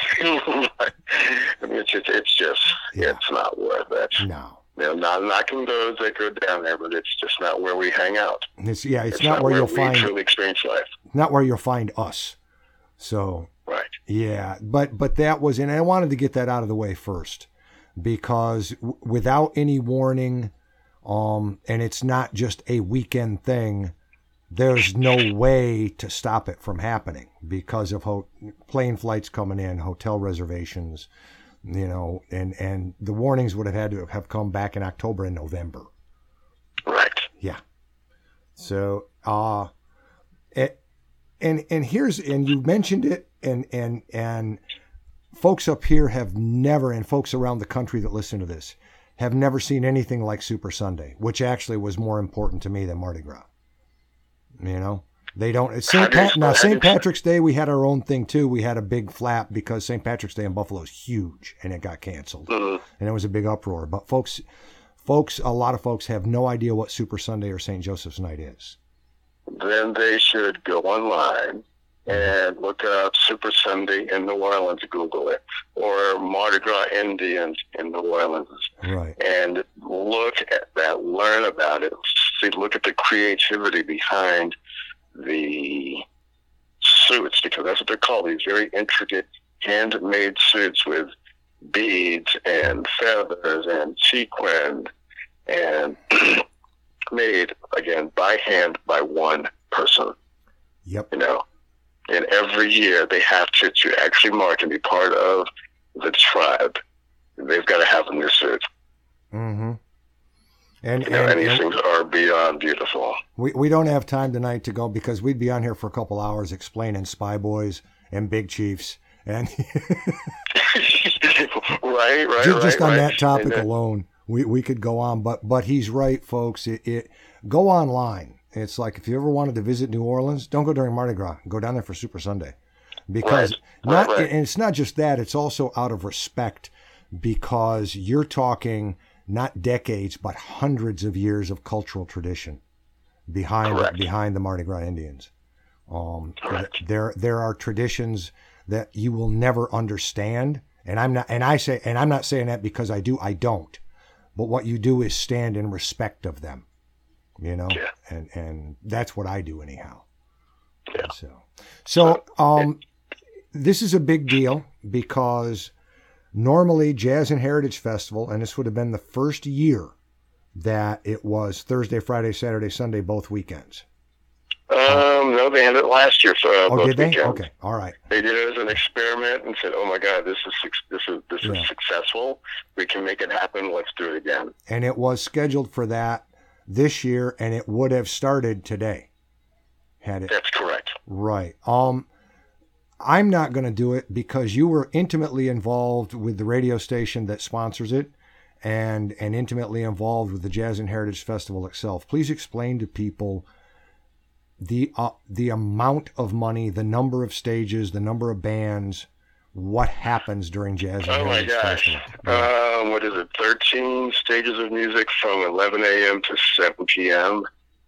I mean, it's just, it's just, Yeah. it's not worth it. No. You know, not knocking those that go down there, but it's just not where we hang out. It's, yeah, it's, It's not, where you'll we find truly experience life. not where you'll find us. So Right. yeah, but but that was, and I wanted to get that out of the way first, because w- without any warning, um, and it's not just a weekend thing. There's no way to stop it from happening because of ho- plane flights coming in, hotel reservations, you know, and, and the warnings would have had to have come back in October and November. Right. Yeah. So, uh, it, and, and here's, and you mentioned it, and, and, and folks up here have never, and folks around the country that listen to this have never seen anything like Super Sunday, which actually was more important to me than Mardi Gras. You know, they don't. It's Saint Pat, now, Saint Patrick's Day, we had our own thing too. We had a big flap because Saint Patrick's Day in Buffalo is huge, and it got canceled, Mhm. and it was a big uproar. But folks, folks, a lot of folks have no idea what Super Sunday or Saint Joseph's Night is. Then they should go online and look up Super Sunday in New Orleans, Google it, or Mardi Gras Indians in New Orleans, Right. and look at that, learn about it, see, look at the creativity behind the suits, because that's what they're called, these very intricate handmade suits with beads and feathers and sequin, and made, again, by hand by one person, Yep. you know. And every year they have to, to actually mark and be part of the tribe. They've got to have a new suit. Mm-hmm. And, You know, and, and these and things are beyond beautiful. we, we don't have time tonight to go because we'd be on here for a couple hours explaining Spy Boys and Big Chiefs. And right, right, just, just right, on right. that topic And, uh, alone, we, we could go on. But but he's right, folks. It, it go online. It's like if you ever wanted to visit New Orleans, don't go during Mardi Gras. Go down there for Super Sunday, because Right, not right, right. and it's not just that. It's also out of respect, because you're talking not decades but hundreds of years of cultural tradition behind Correct. behind the Mardi Gras Indians. Um, Correct. there there are traditions that you will never understand, and I'm not and I say and I'm not saying that because I do I don't, but what you do is stand in respect of them, you know, Yeah. and and that's what I do anyhow. Yeah. So so um, this is a big deal because normally Jazz and Heritage Festival, and this would have been the first year that it was Thursday, Friday, Saturday, Sunday, both weekends. Um, no, they had it last year for uh, Oh, both did they? weekends. Okay, all right. They did it as an experiment and said, "Oh my God, this is suc- this is this Yeah. is successful. We can make it happen. Let's do it again." And it was scheduled for that this year, and it would have started today had it. That's correct. Right. Um, I'm not going to do it because you were intimately involved with the radio station that sponsors it, and and intimately involved with the Jazz and Heritage Festival itself. Please explain to people the uh, the amount of money, the number of stages, the number of bands, what happens during Jazz and Oh my Heritage gosh. Festival. Yeah. Um, what is it? thirteen stages of music from eleven a.m. to seven p.m.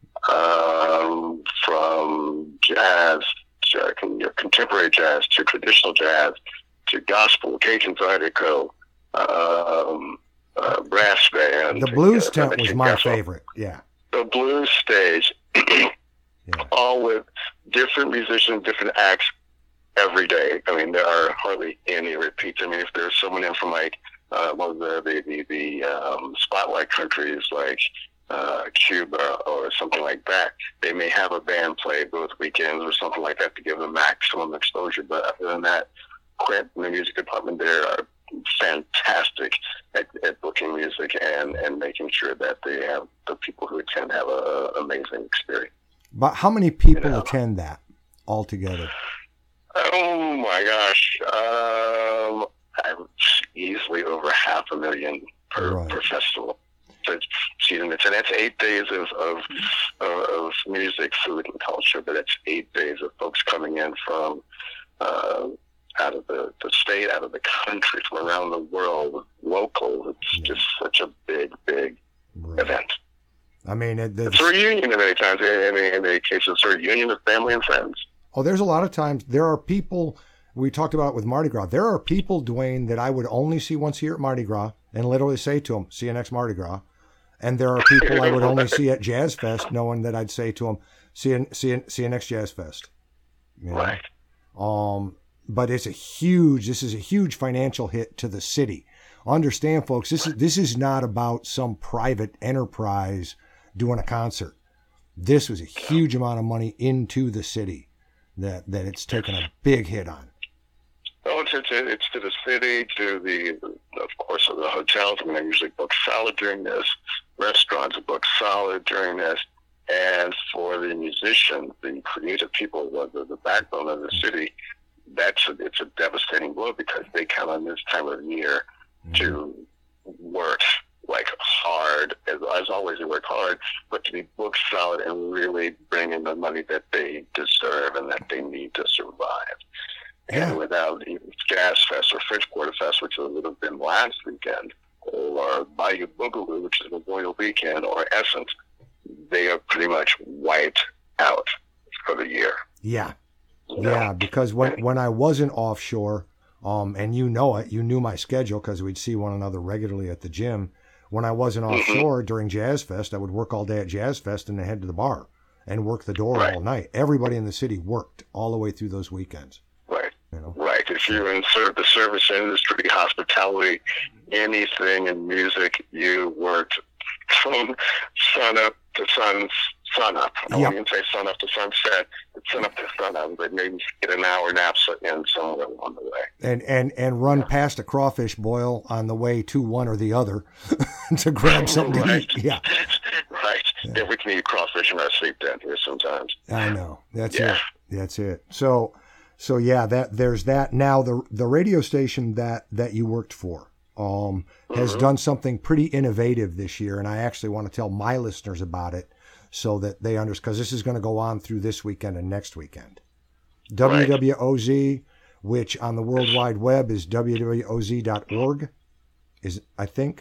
Um, from jazz, to con- contemporary jazz, to traditional jazz, to gospel, Cajun Zydeco, um, uh, brass band. The blues uh, tent was my gospel. favorite. Yeah. The blues stage, Yeah. all with different musicians, different acts every day. I mean, there are hardly any repeats. I mean, if there's someone in from like uh, one of the the the, the um, spotlight countries like uh, Cuba or something like that, they may have a band play both weekends or something like that to give them maximum exposure. But other than that, Quint and the music department there are fantastic at, at booking music and, and making sure that they have the people who attend have a, a amazing experience. But how many people You know. attend that altogether? Oh my gosh, um, I'm easily over half a million per, Right. per festival. So it's, and it's, and that's eight days of, of of music, food, and culture. But it's eight days of folks coming in from uh, out of the, the state, out of the country, from around the world, local. It's Yeah. just such a big I mean, it, it's a reunion in many times. In many, in many cases, it's a reunion of family and friends. Oh, there's a lot of times there are people. We talked about it with Mardi Gras. There are people, Dwayne, that I would only see once a year at Mardi Gras and literally say to them, "See you next Mardi Gras." And there are people I would only see at Jazz Fest, knowing that I'd say to them, "See you, see you, see you next Jazz Fest." You know? Right. Um, but it's a huge. This is a huge financial hit to the city. Understand, folks. This is this is not about some private enterprise doing a concert. This was a huge amount of money into the city that that it's taken a big hit on. Oh, it's, it's, it's to the city, to the, of course, the hotels. I mean, I usually book solid during this. Restaurants book solid during this. And for the musicians, the creative people, the, the backbone of the city, that's a, it's a devastating blow because they count on this time of year mm-hmm. to work like hard. As, as always, they work hard, but to be booked solid and really bring in the money that they deserve and that they need to survive. Yeah. And without even Jazz Fest or French Quarter Fest, which would have been last weekend, or Bayou Boogaloo, which is Memorial Weekend, or Essence, they are pretty much wiped out for the year. Yeah. Yeah, because when when I wasn't offshore, um, and you know it, you knew my schedule because we'd see one another regularly at the gym. When I wasn't offshore mm-hmm. during Jazz Fest, I would work all day at Jazz Fest and then head to the bar and work the door right. all night. Everybody in the city worked all the way through those weekends. Right. You know? Right. If you're in sort of the service industry, hospitality, anything in music, you worked from sun up to sun, sun up. I yep. wouldn't even say sun up to sunset. It's sun up to sun up, but maybe get an hour nap in somewhere along the way. And and and run yeah. past a crawfish boil on the way to one or the other to grab something right. to eat. Yeah. Right. Yeah. yeah, we can eat crawfish in our sleep down here sometimes. I know. That's yeah. it. That's it. So so yeah, that there's that. Now the the radio station that, that you worked for um has mm-hmm. done something pretty innovative this year, and I actually want to tell my listeners about it so that they understand, because this is going to go on through this weekend and next weekend. Right. W W O Z, which on the World Wide Web is W W O Z dot org, is I think.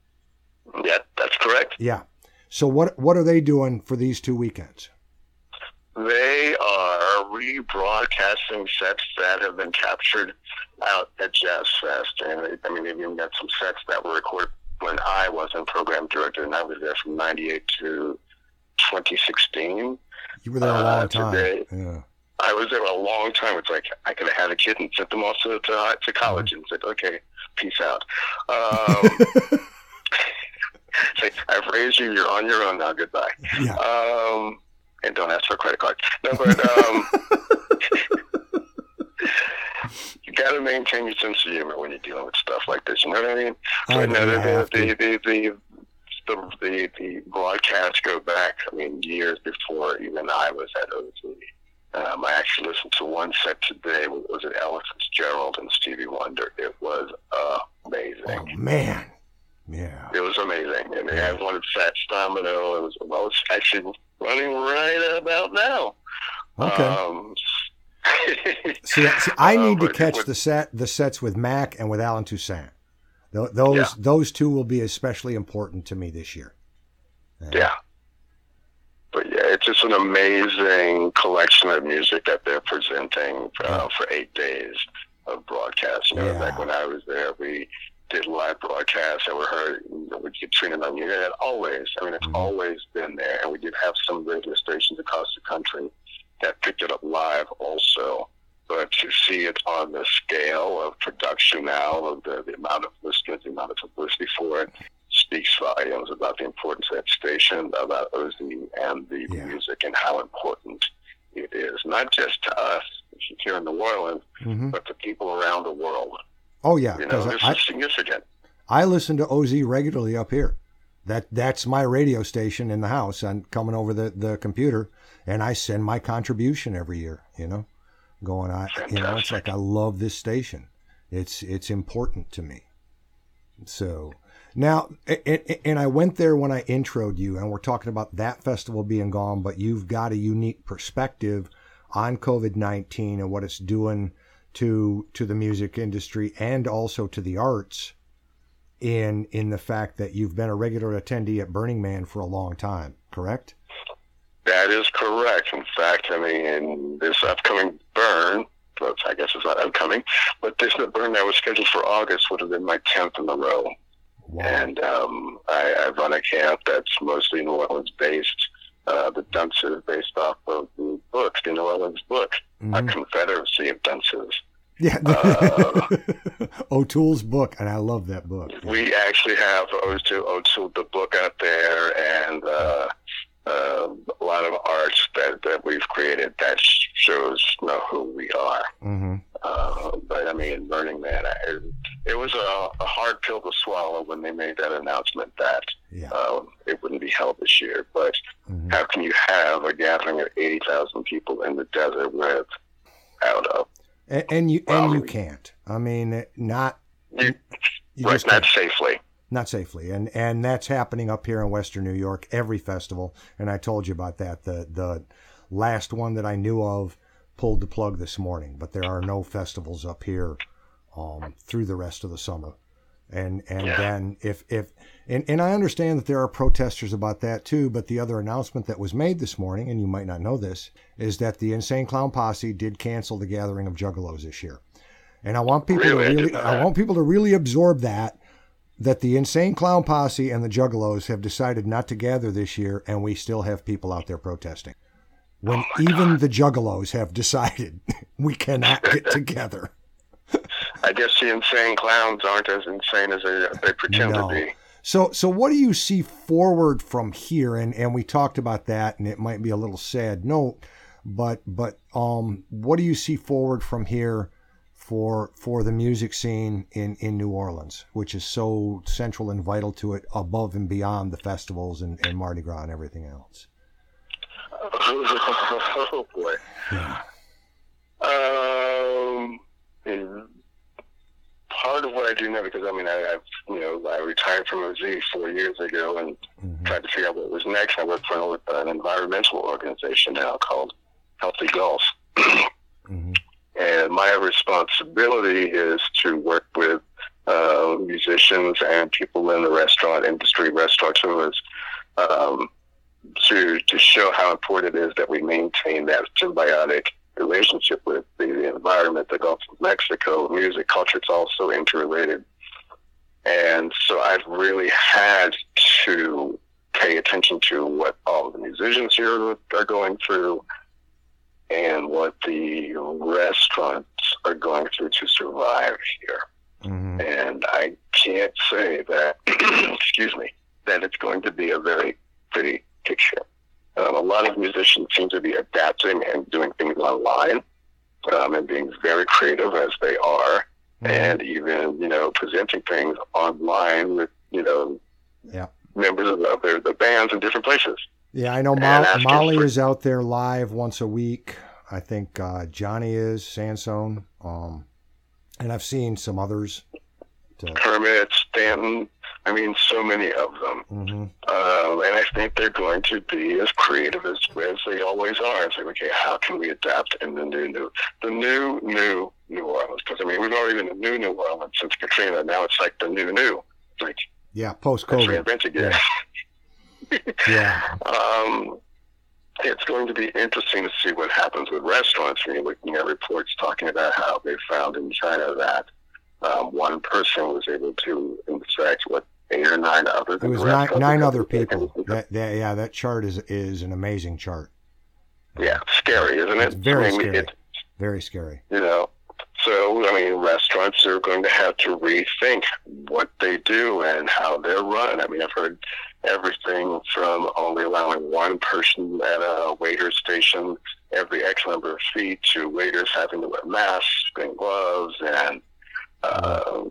Yeah, that's correct. Yeah. So what what are they doing for these two weekends? They are rebroadcasting sets that have been captured out at Jazz Fest. And I mean, they've even got some sets that were recorded when I wasn't program director, and I was there from ninety-eight to twenty sixteen. You were there a long uh, time. Today, yeah. I was there a long time. It's like I could have had a kid and sent them off to, to, to college mm-hmm. and said, okay, peace out. Um, say, I've raised you. You're on your own now. Goodbye. Yeah. Um, and don't ask for a credit card. No, but um, you got to maintain your sense of humor when you're dealing with stuff like this. You know what I mean? So I know, the, the, the, the, the, the, the, the broadcasts go back, I mean, years before even I was at O Z. Um, I actually listened to one set today. It was at Ella Fitzgerald and Stevie Wonder. It was amazing. Oh, man. Yeah. It was amazing. And they had one at Fats Domino. It was, well, it's actually running right about now. Okay. Um, see, see, I need uh, to catch with, the set, the sets with Mac and with Alan Toussaint. Th- those yeah. those two will be especially important to me this year. Uh, yeah. But yeah, it's just an amazing collection of music that they're presenting uh, yeah. for eight days of broadcast. You know, yeah. back when I was there, we did live broadcasts that were heard you know, with Katrina on the internet. Always, I mean, it's mm-hmm. always been there. And we did have some radio stations across the country that picked it up live also. But to see it on the scale of production now, of the, the amount of listeners, the amount of publicity for it, speaks volumes about the importance of that station, about O Z and the yeah. music and how important it is, not just to us here in New Orleans, mm-hmm. but to people around the world. Oh, yeah. You know, this I, is significant. I listen to O Z regularly up here. That That's my radio station in the house. I'm coming over the, the computer, and I send my contribution every year, you know, going, I, you know, it's like I love this station. It's It's important to me. So... Now, and I went there when I introed you, and we're talking about that festival being gone, but you've got a unique perspective on COVID nineteen and what it's doing to to the music industry and also to the arts in in the fact that you've been a regular attendee at Burning Man for a long time, correct? That is correct. In fact, I mean, in this upcoming burn, well, I guess it's not upcoming, but this burn that was scheduled for August would have been my tenth in a row. Wow. And um, I, I run a camp that's mostly New Orleans based. Uh, the Dunces is based off of the book, the New Orleans book, mm-hmm. A Confederacy of Dunces. Yeah, uh, O'Toole's book, and I love that book. We actually have O'Toole, O'Toole the book out there, and uh, uh, a lot of art that, that we've created that shows you know, who we are. Mm-hmm. Uh, but I mean, Burning Man, I, it was a, a hard pill to swallow when they made that announcement that yeah. uh, it wouldn't be held this year. But mm-hmm. how can you have a gathering of eighty thousand people in the desert without a And, and you well, and you can't. I mean, not you, you right, just not can't. safely. Not safely, and and that's happening up here in Western New York. Every festival, and I told you about that. The the last one that I knew of pulled the plug this morning, but there are no festivals up here um, through the rest of the summer. And and yeah. then if if and, and I understand that there are protesters about that too, but the other announcement that was made this morning, and you might not know this, is that the Insane Clown Posse did cancel the gathering of Juggalos this year. And I want people really? to really I, I want people to really absorb that that the Insane Clown Posse and the Juggalos have decided not to gather this year, and we still have people out there protesting. When oh even God. the Juggalos have decided we cannot get together. I guess the insane clowns aren't as insane as they, they pretend No. to be. So, so what do you see forward from here? And and we talked about that, and it might be a little sad note, but but um, what do you see forward from here for for the music scene in, in New Orleans, which is so central and vital to it, above and beyond the festivals and, and Mardi Gras and everything else? Oh boy. Yeah. Um. and part of what I do now, because I mean, I, I've you know I retired from O Z four years ago and Mm-hmm. tried to figure out what was next. I work for an environmental organization now called Healthy Gulf, Mm-hmm. and my responsibility is to work with uh, musicians and people in the restaurant industry, restaurateurs, um, to to show how important it is that we maintain that symbiotic relationship with the environment, the Gulf of Mexico, music, culture. It's all so interrelated. And so I've really had to pay attention to what all the musicians here are going through and what the restaurants are going through to survive here. Mm-hmm. And I can't say that, excuse me, that it's going to be a very pretty picture. Um, a lot of musicians seem to be adapting and doing things online um, and being very creative as they are, mm-hmm. and even, you know, presenting things online with, you know, yeah. members of the, their, the bands in different places. Yeah, I know Mo- Molly for- is out there live once a week. I think uh, Johnny is, Sansone, um, and I've seen some others. To- Kermit, Stanton, I mean, so many of them. Mm-hmm. Um, and I think they're going to be as creative as, as they always are. It's like, okay, how can we adapt in the new, new, the new, new New Orleans? Because, I mean, we've already been in new New Orleans since Katrina. Now it's like the new, new. It's like, yeah, post-COVID. Reinvent again. Yeah. yeah. Um, it's going to be interesting to see what happens with restaurants. We're looking at reports talking about how they found in China that um, one person was able to infect, what, eight or nine other. It was nine, nine other people. That, that, yeah, that chart is is an amazing chart. Yeah, scary, isn't it? It's very I mean, scary. It, very scary. You know, so, I mean, restaurants are going to have to rethink what they do and how they're run. I mean, I've heard everything from only allowing one person at a waiter station every X number of feet to waiters having to wear masks and gloves and uh,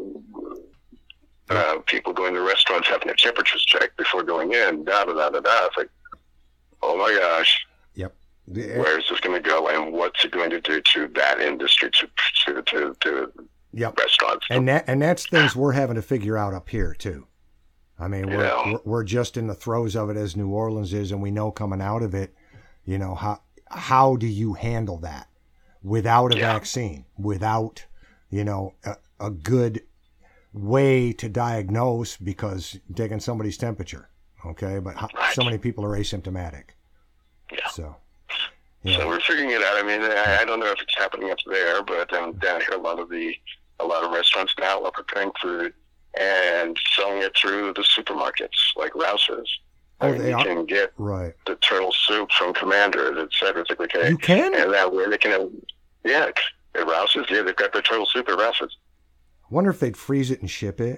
uh, people going to restaurants having their temperatures checked before going in, da da da da da. It's like, oh my gosh. Yep. Where is this going to go, and what's it going to do to that industry, to to to, to yep. restaurants? And that and that's things we're having to figure out up here too. I mean, we're, yeah. we're we're just in the throes of it as New Orleans is, and we know coming out of it, you know, how how do you handle that without a yeah. vaccine, without, you know, a, a good way to diagnose because taking somebody's temperature. Okay, but how, right. so many people are asymptomatic. Yeah. So, yeah. So we're figuring it out. I mean, I, I don't know if it's happening up there, but um, down here, a lot of the a lot of restaurants now are preparing food and selling it through the supermarkets, like Rouse's. Oh, I mean, they you are? can get Right. the turtle soup from Commander, et cetera. It's like, okay. You can? And that way they can have, yeah, at Rouse's, yeah, they've got their turtle soup at Rouse's. Wonder if they'd freeze it and ship it.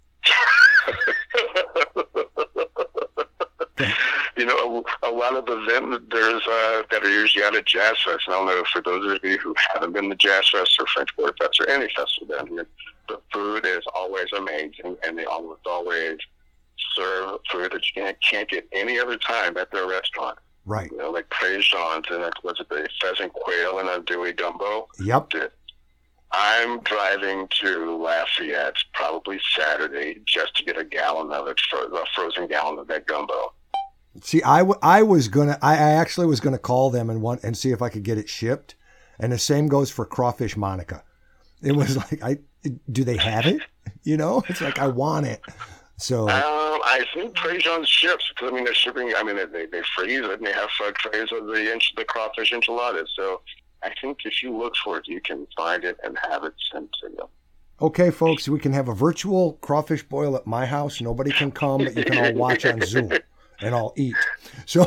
You know, a, a lot of the vendors uh, that are usually out at Jazz Fest, and I don't know for those of you who haven't been to Jazz Fest or French Quarter Fest or any festival down here, the food is always amazing, and they almost always serve food that you can't, can't get any other time at their restaurant. Right. You know, like Préjean's, and like, was it the pheasant quail and andouille gumbo? Yep. I'm driving to Lafayette probably Saturday just to get a gallon of it, for a frozen gallon of that gumbo. See, I, w- I was gonna, I, I actually was gonna call them and want and see if I could get it shipped, and the same goes for crawfish Monica. It was like, I do they have it? You know, it's like I want it. So um, I think Préjean's ships because I mean they're shipping. I mean they they, they freeze it and they have uh, trays of the ench- the crawfish enchiladas. So I think if you look for it, you can find it and have it sent to you. Okay, folks, we can have a virtual crawfish boil at my house. Nobody can come, but you can all watch on Zoom and I'll eat. So,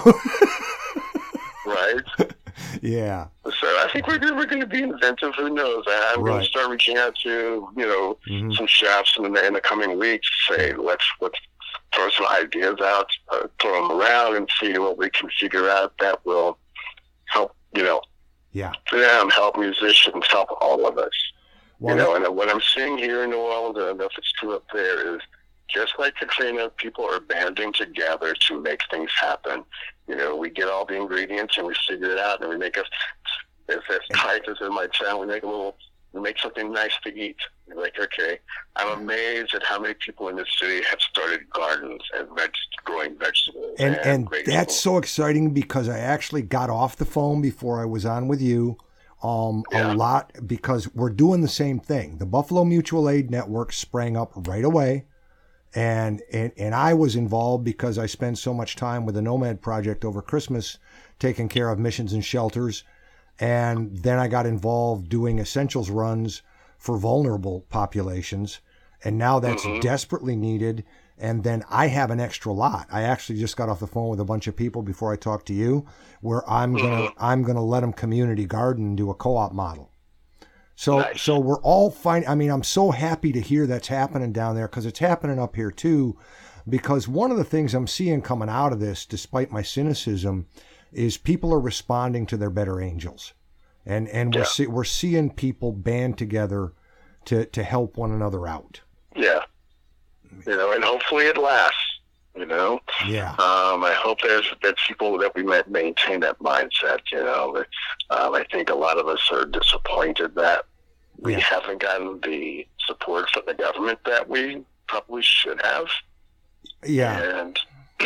right? Yeah. So I think we're we're going to be inventive. Who knows? I'm Right. going to start reaching out to you know Mhm. some chefs in the in the coming weeks. Say let's let's throw some ideas out, uh, throw them around, and see what we can figure out that will help. You know, Yeah. them help musicians, help all of us. Well, you know, and what I'm seeing here in New Orleans, I don't know if it's true up there, is just like Katrina, people are banding together to make things happen. You know, we get all the ingredients and we figure it out, and we make a, as, as tight as it might sound, we make a little, we make something nice to eat. You're like, okay, I'm amazed at how many people in this city have started gardens and veg- growing vegetables. and and, and great that's people. so exciting because I actually got off the phone before I was on with you. Um, Yeah. a lot because we're doing the same thing. The Buffalo Mutual Aid Network sprang up right away. And, and, and I was involved because I spent so much time with the Nomad Project over Christmas, taking care of missions and shelters. And then I got involved doing essentials runs for vulnerable populations. And now that's Mhm. desperately needed. And then I have an extra lot. I actually just got off the phone with a bunch of people before I talked to you, where I'm gonna Mhm. I'm gonna let them community garden and do a co-op model. So Nice. so we're all fine. I mean, I'm so happy to hear that's happening down there because it's happening up here too. Because one of the things I'm seeing coming out of this, despite my cynicism, is people are responding to their better angels, and and we're Yeah. see, we're seeing people band together to to help one another out. Yeah. You know, and hopefully it lasts, you know. Yeah. Um, I hope there's that people that we might maintain that mindset. You know, um, I think a lot of us are disappointed that we Yeah. haven't gotten the support from the government that we probably should have. Yeah. And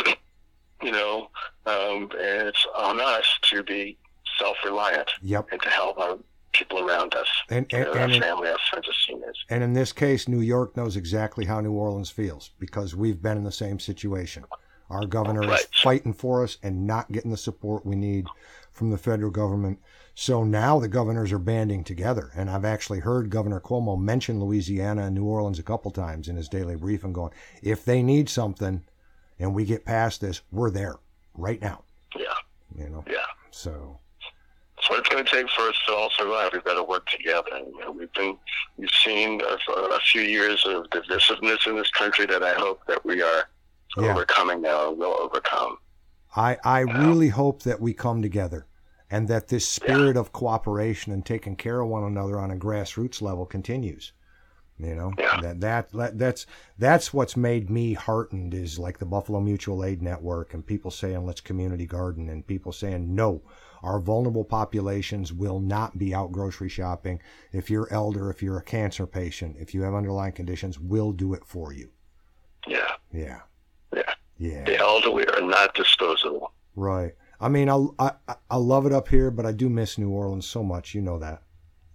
you know, um, and it's on us to be self-reliant Yep. and to help our people around us, And you and, know, our and, in, family, our friends, our seniors. and in this case, New York knows exactly how New Orleans feels because we've been in the same situation. Our governor is Right. fighting for us and not getting the support we need from the federal government. So now the governors are banding together. And I've actually heard Governor Cuomo mention Louisiana and New Orleans a couple times in his daily briefing going, if they need something and we get past this, we're there right now. Yeah, You know, yeah. so That's what it's going to take for us to all survive. We've got to work together. And, you know, we've been, we've seen a, a few years of divisiveness in this country that I hope that we are Yeah. overcoming now and will overcome. I, I really hope that we come together and that this spirit of cooperation and taking care of one another on a grassroots level continues. You know, Yeah. that, that, that, that's, that's what's made me heartened is like the Buffalo Mutual Aid Network and people saying, let's community garden, and people saying, no, our vulnerable populations will not be out grocery shopping. If you're elder, if you're a cancer patient, if you have underlying conditions, we'll do it for you. Yeah, Yeah. yeah. Yeah. The elderly are not disposable. Right. I mean, I, I, I love it up here, but I do miss New Orleans so much. You know that.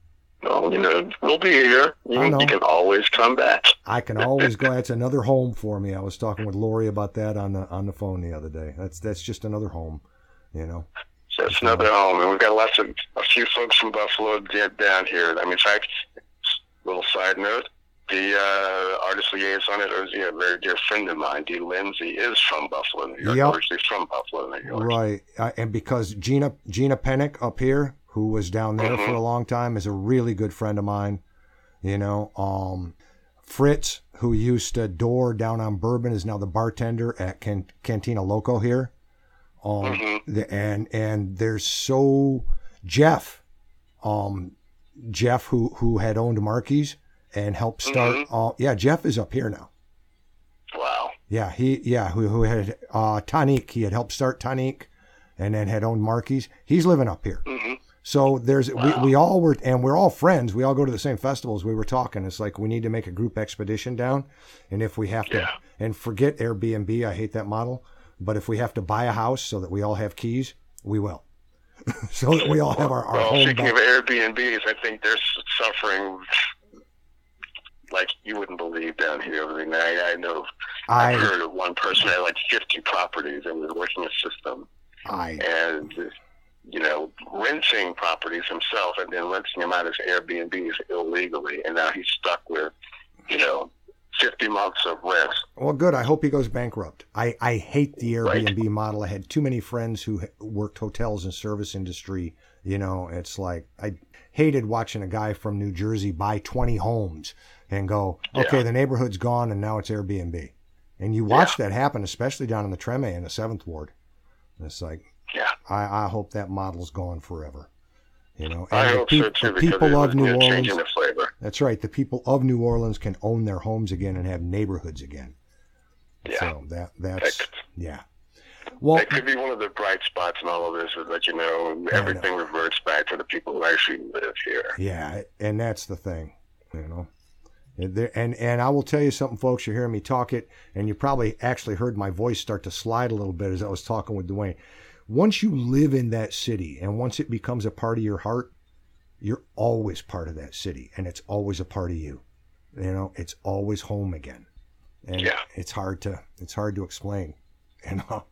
Well, you know, we'll be here. You, I know. You can always come back. I can always go. That's another home for me. I was talking with Lori about that on the on the phone the other day. That's that's just another home, you know. So it's another home, and we've got lots of a few folks from Buffalo down here. I mean, in fact, little side note: the uh, artist liaison at O Z, a very dear friend of mine, Dee Lindsay, is from Buffalo, New York. Yep. Originally from Buffalo, New York. Right, uh, and because Gina Gina Pennick up here, who was down there Mm-hmm. for a long time, is a really good friend of mine. You know, um, Fritz, who used to door down on Bourbon, is now the bartender at Can- Cantina Loco here. Um, Mm-hmm. the, and and there's so Jeff, um, Jeff who who had owned Marky's and helped start. Mm-hmm. Uh, yeah, Jeff is up here now. Wow. Yeah, he yeah who who had uh, Tonique. He had helped start Tonique, and then had owned Marky's. He's living up here. Mm-hmm. So there's Wow. we, we all were, and we're all friends. We all go to the same festivals. We were talking. It's like we need to make a group expedition down, and if we have to, Yeah. and forget Airbnb. I hate that model. But if we have to buy a house so that we all have keys, we will. So that we all have our, our well, home speaking back. of Airbnbs, I think they're suffering like you wouldn't believe down here. I mean, I, I know I I've heard of one person that had like fifty properties and was working a system, I and you know, renting properties himself and then renting them out as Airbnbs illegally, and now he's stuck with, you know, fifty months of rent. Well, good. I hope he goes bankrupt. I, I hate the Airbnb Right. model. I had too many friends who worked hotels and service industry. You know, it's like I hated watching a guy from New Jersey buy twenty homes and go, okay, Yeah. the neighborhood's gone and now it's Airbnb. And you watch that happen, especially down in the Treme in the seventh Ward. And it's like, Yeah, I, I hope that model's gone forever. You know, I the hope peop- so too, the because people it of was, New you know, Orleans. changing the flavor. That's right. The people of New Orleans can own their homes again and have neighborhoods again. Yeah. So that that's That- yeah. Well, That could be one of the bright spots in all of this, is that, you know, everything reverts back to the people who actually live here. yeah, and that's the thing, you know. And there- and and I will tell you something, folks. You're hearing me talk it, and you probably actually heard my voice start to slide a little bit as I was talking with Dwayne. Once you live in that city, and once it becomes a part of your heart, you're always part of that city, and it's always a part of you. You know, it's always home again, and Yeah. it's hard to it's hard to explain. You know,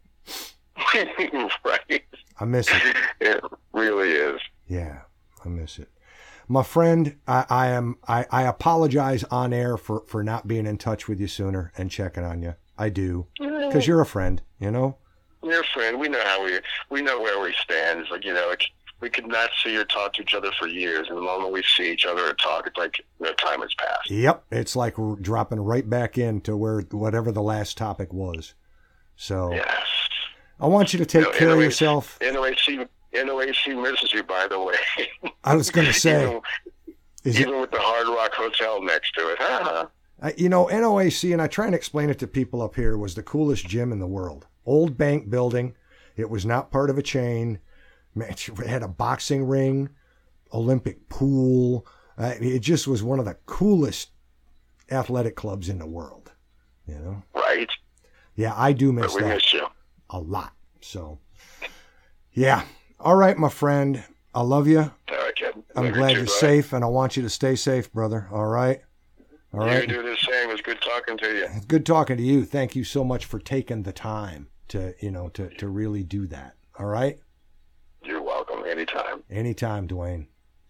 Right. I miss it. It really is. Yeah, I miss it. My friend, I, I am I, I apologize on air for, for not being in touch with you sooner and checking on you. I do. Because you're a friend, you know? You're a friend. We know how we, we know where we stand. It's like, you know, it, we could not see or talk to each other for years. And the moment we see each other or talk, it's like no time has passed. Yep. It's like we're dropping right back into where whatever the last topic was. So Yes. I want you to take You know, care of N O A C yourself. N O A C, N O A C misses you, by the way. I was going to say, even, is it, even with the Hard Rock Hotel next to it. Huh? I- you know, N O A C, and I try and explain it to people up here, was the coolest gym in the world. Old bank building. It was not part of a chain. It had a boxing ring, Olympic pool. Uh, it just was one of the coolest athletic clubs in the world. You know? Right. Yeah, I do miss But we that miss you. a lot. So, yeah. All right, my friend. I love you. All right, kid. I'm Love you glad too, you're bud. safe, and I want you to stay safe, brother. All right? All You right. do the same. It was good talking to you. It's good talking to you. Thank you so much for taking the time to, you know, to, to really do that. All right? You're welcome anytime. Anytime, Dwayne.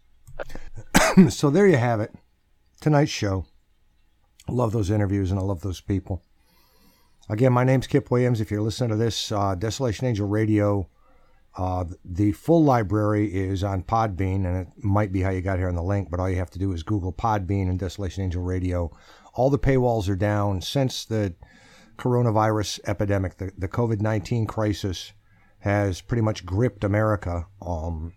So there you have it. Tonight's show. I love those interviews and I love those people. Again, my name's Kip Williams. If you're listening to this, uh, Desolation Angel Radio, uh, the full library is on Podbean, and it might be how you got here on the link, but all you have to do is Google Podbean and Desolation Angel Radio. All the paywalls are down since the coronavirus epidemic. The, the COVID nineteen crisis has pretty much gripped America. Um,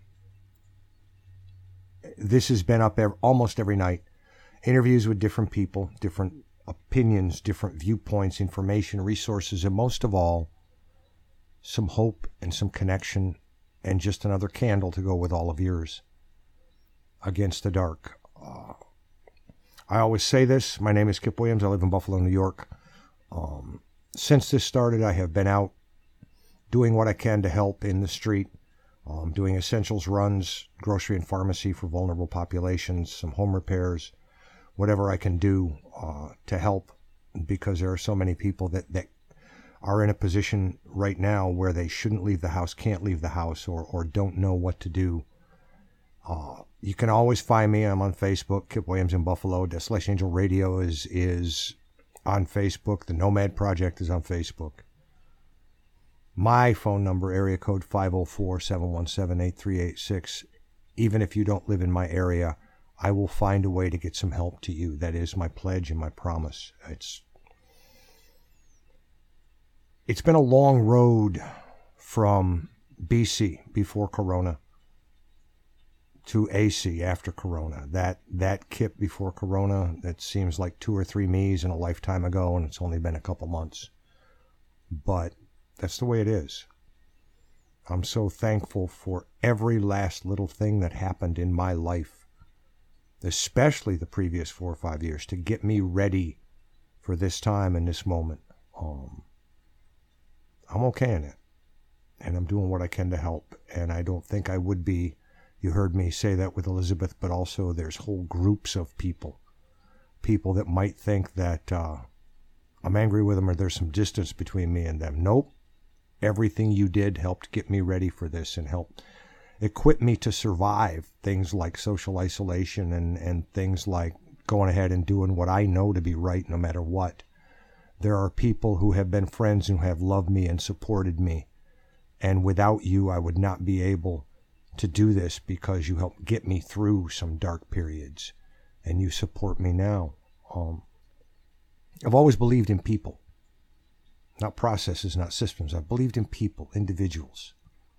this has been up ev- almost every night. Interviews with different people, different opinions, different viewpoints, information, resources, and most of all, some hope and some connection, and just another candle to go with all of yours against the dark. Uh, I always say this. My name is Kip Williams. I live in Buffalo, New York. Um, since this started, I have been out doing what I can to help in the street, I'm doing essentials runs, grocery and pharmacy for vulnerable populations, some home repairs, whatever I can do uh, to help, because there are so many people that, that are in a position right now where they shouldn't leave the house, can't leave the house, or, or don't know what to do. Uh, you can always find me. I'm on Facebook, Kip Williams in Buffalo. Desolation Angel Radio is is on Facebook. The Nomad Project is on Facebook. My phone number, area code five oh four, seven one seven, eight three eight six. Even if you don't live in my area, I will find a way to get some help to you. That is my pledge and my promise. It's It's been a long road from B C, before Corona, to A C after Corona. That that Kip before Corona, that seems like two or three me's in a lifetime ago, and it's only been a couple months. But that's the way it is. I'm so thankful for every last little thing that happened in my life, especially the previous four or five years, to get me ready for this time and this moment. Um, I'm okay in it, and I'm doing what I can to help, and I don't think I would be. You heard me say that with Elizabeth, but also there's whole groups of people, people that might think that uh, I'm angry with them or there's some distance between me and them. Nope. Everything you did helped get me ready for this and helped equip me to survive things like social isolation and, and things like going ahead and doing what I know to be right no matter what. There are people who have been friends who have loved me and supported me. And without you, I would not be able to do this, because you helped get me through some dark periods and you support me now. Um, I've always believed in people, not processes, not systems. I've believed in people, individuals.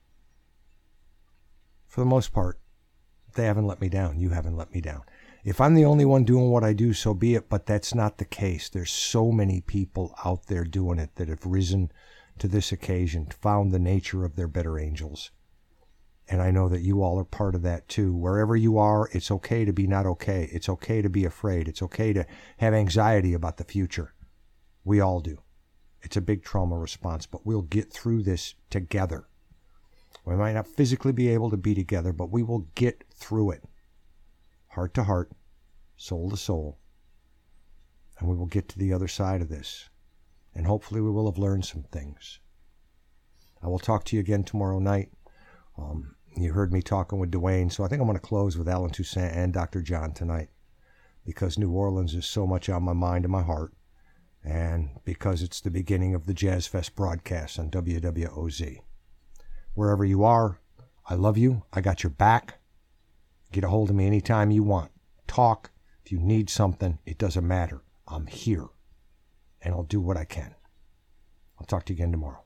For the most part, they haven't let me down. You haven't let me down. If I'm the only one doing what I do, so be it, but that's not the case. There's so many people out there doing it that have risen to this occasion, found the nature of their better angels. And I know that you all are part of that too. Wherever you are, it's okay to be not okay. It's okay to be afraid. It's okay to have anxiety about the future. We all do. It's a big trauma response, but we'll get through this together. We might not physically be able to be together, but we will get through it. Heart to heart, soul to soul. And we will get to the other side of this. And hopefully we will have learned some things. I will talk to you again tomorrow night. Um, you heard me talking with Dwayne, so I think I'm going to close with Alan Toussaint and Doctor John tonight, because New Orleans is so much on my mind and my heart, and because it's the beginning of the Jazz Fest broadcast on W W O Z. Wherever you are, I love you. I got your back. Get a hold of me anytime you want. Talk. If you need something, it doesn't matter. I'm here, and I'll do what I can. I'll talk to you again tomorrow.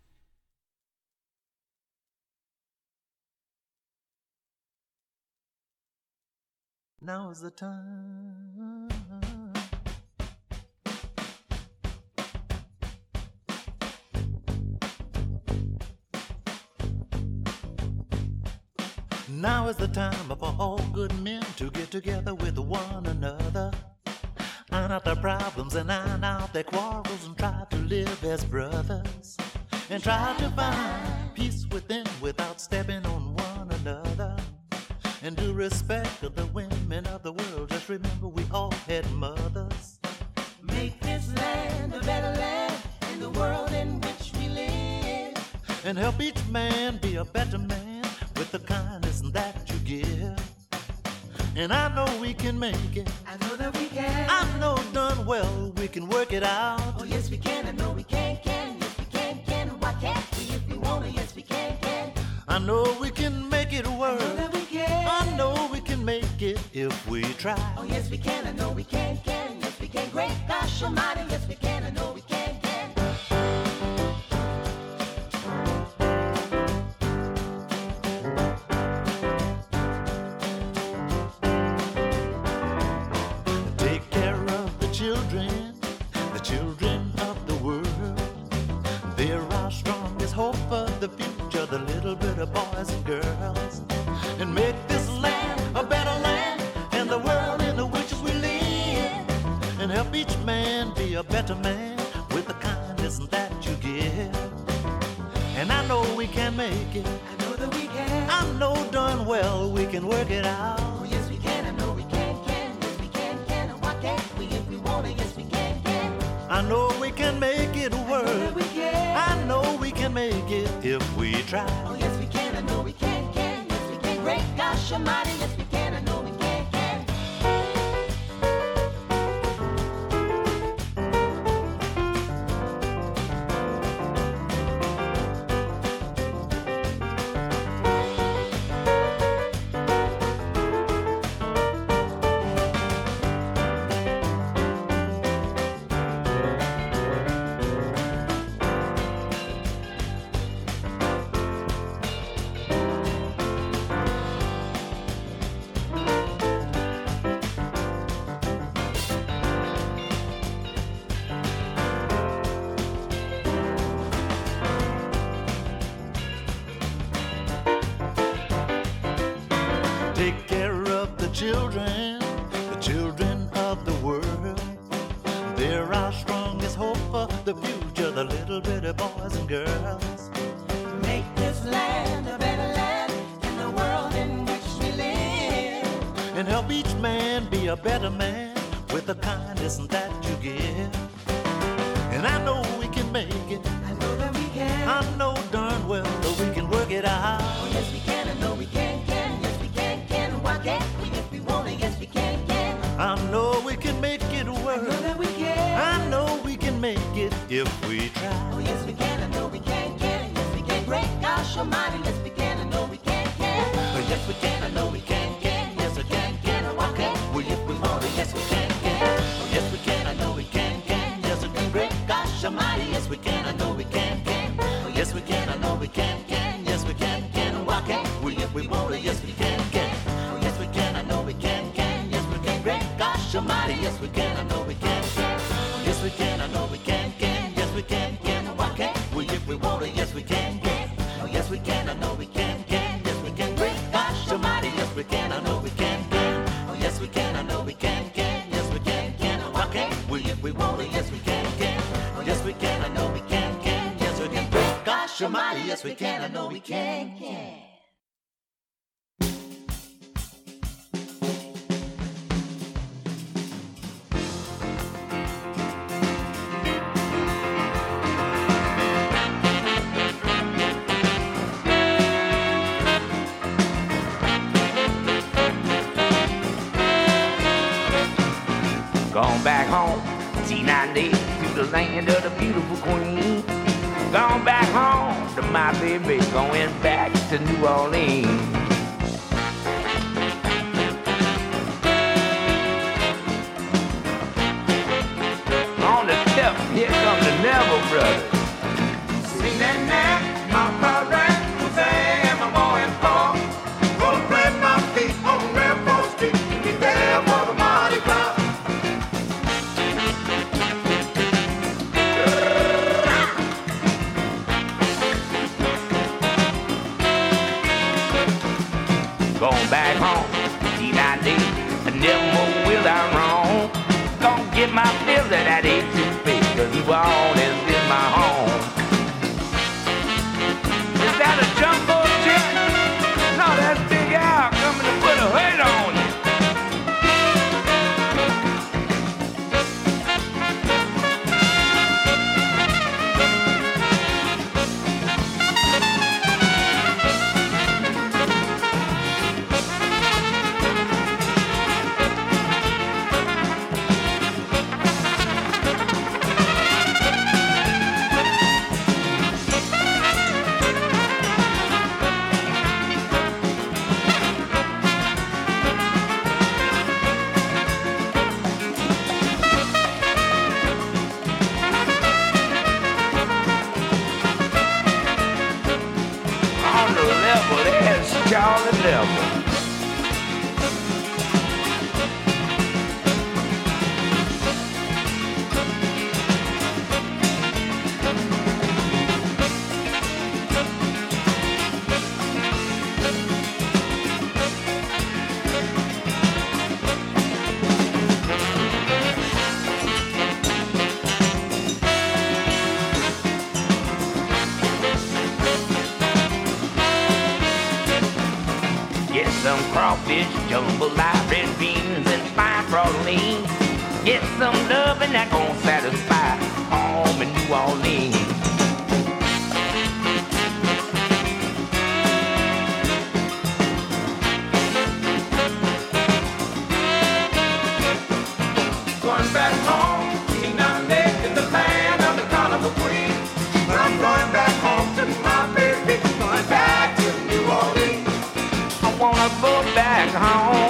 Now is the time. Now is the time for all good men to get together with one another, iron out their problems and iron out their quarrels, and try to live as brothers, and try to find peace within without stepping on one another. And do respect of the women of the world. Just remember we all had mothers. Make this land a better land in the world in which we live. And help each man be a better man with the kindness that you give. And I know we can make it. I know that we can. I know done well we can work it out. Oh yes we can. I know we can, can. Yes we can, can. Why can't we if we want to? Yes we can, can. I know we can make it work. I know that we can. I know we can make it if we try. Oh yes we can. I know we can, can. Yes we can. Great gosh almighty. Yes we can. I know we can, can. Take care of the children, the children of the world. They're our strongest hope for the future, the little bit of boys and girls. And make this land a better land, and the world in which we live. And help each man be a better man with the kindness that you give. And I know we can make it. I know that we can. I know darn well we can work it out. Oh, yes, we can. I know we can, can. Yes, we can, can. And why can't we if we want it? Yes, we can, can. I know we can make it work. I know that we can. I know we can make it if we try. Oh, yes, we can. I know we can, can. Yes, we can. Great gosh almighty. Yes, we can. I know we can, can. Take care of the children, the children of the world. They're our strongest hope for the future, the little bitty boys and girls. Make this land a better land in the world in which we live. And help each man be a better man with the kindness that you give. And I know we can make it. I know that we can. I know darn well that we can work it out. Oh, yes, we can. I know we can, can. Yes, we can, can. And why can't we if we want it? Yes, we can, can. I know we can make it I work. know that we can. I know we can make it if we try. Oh, yes, we can. I know we can, can. Yes, we can. Great gosh almighty. Yes, we can. I know we can, can. Oh, yes, we can. I know we can, can. Yes, we can, can. And why can't we if we want it? Yes, we can, can. Oh, yes, we can. I know we can, can. Yes, we can. Great gosh almighty. Yes, we can. I know we can, can. Oh, yes, we can. I know we can, can. Yes, we can, can. And why can't we if we want it? Yes, we can, can. Oh, yes, we can. I know we can, can. Yes, we can. Great gosh almighty. Yes, we can. I know we can, can. Oh, yes, we can. I know we can, can. Yes, we can, can. And why can't we if we want it? Yes, we can, can. Oh, yes, we can. I know we can, can. Yes, we can. Great gosh almighty. Yes, we can. I know we can, can. Oh, yes, we can. I know we can, can. Yes, we can, can. And why can't we if we want it? Yes, we can, can. Oh, yes, we can. I know we can, can. Yes, we can. Great gosh almighty. Yes, we can. I know we can, can. Gone back home, T ninety, to the land of the beautiful queen. Gone back home to my baby, going back to New Orleans. On the left, here come the Neville brothers. Sing that now, my parade, say, am I going for? Gonna plant my feet on Rainbow Street, be there for the Mardi Gras. Going back home, T ninety, never more will I roam. Gonna get my fill of that A two big, cause New Orleans is my home. Is that a jumbo jet? No, that's Big Al coming to put a hood on you. Charlie Level. some crawfish, jambalaya, red beans, and fine protein. Get some love and that gon' satisfy home in New Orleans. Going back home, United States is the land of the carnival queen. But I'm going back home to my baby, going back to New Orleans. I wanna go back home.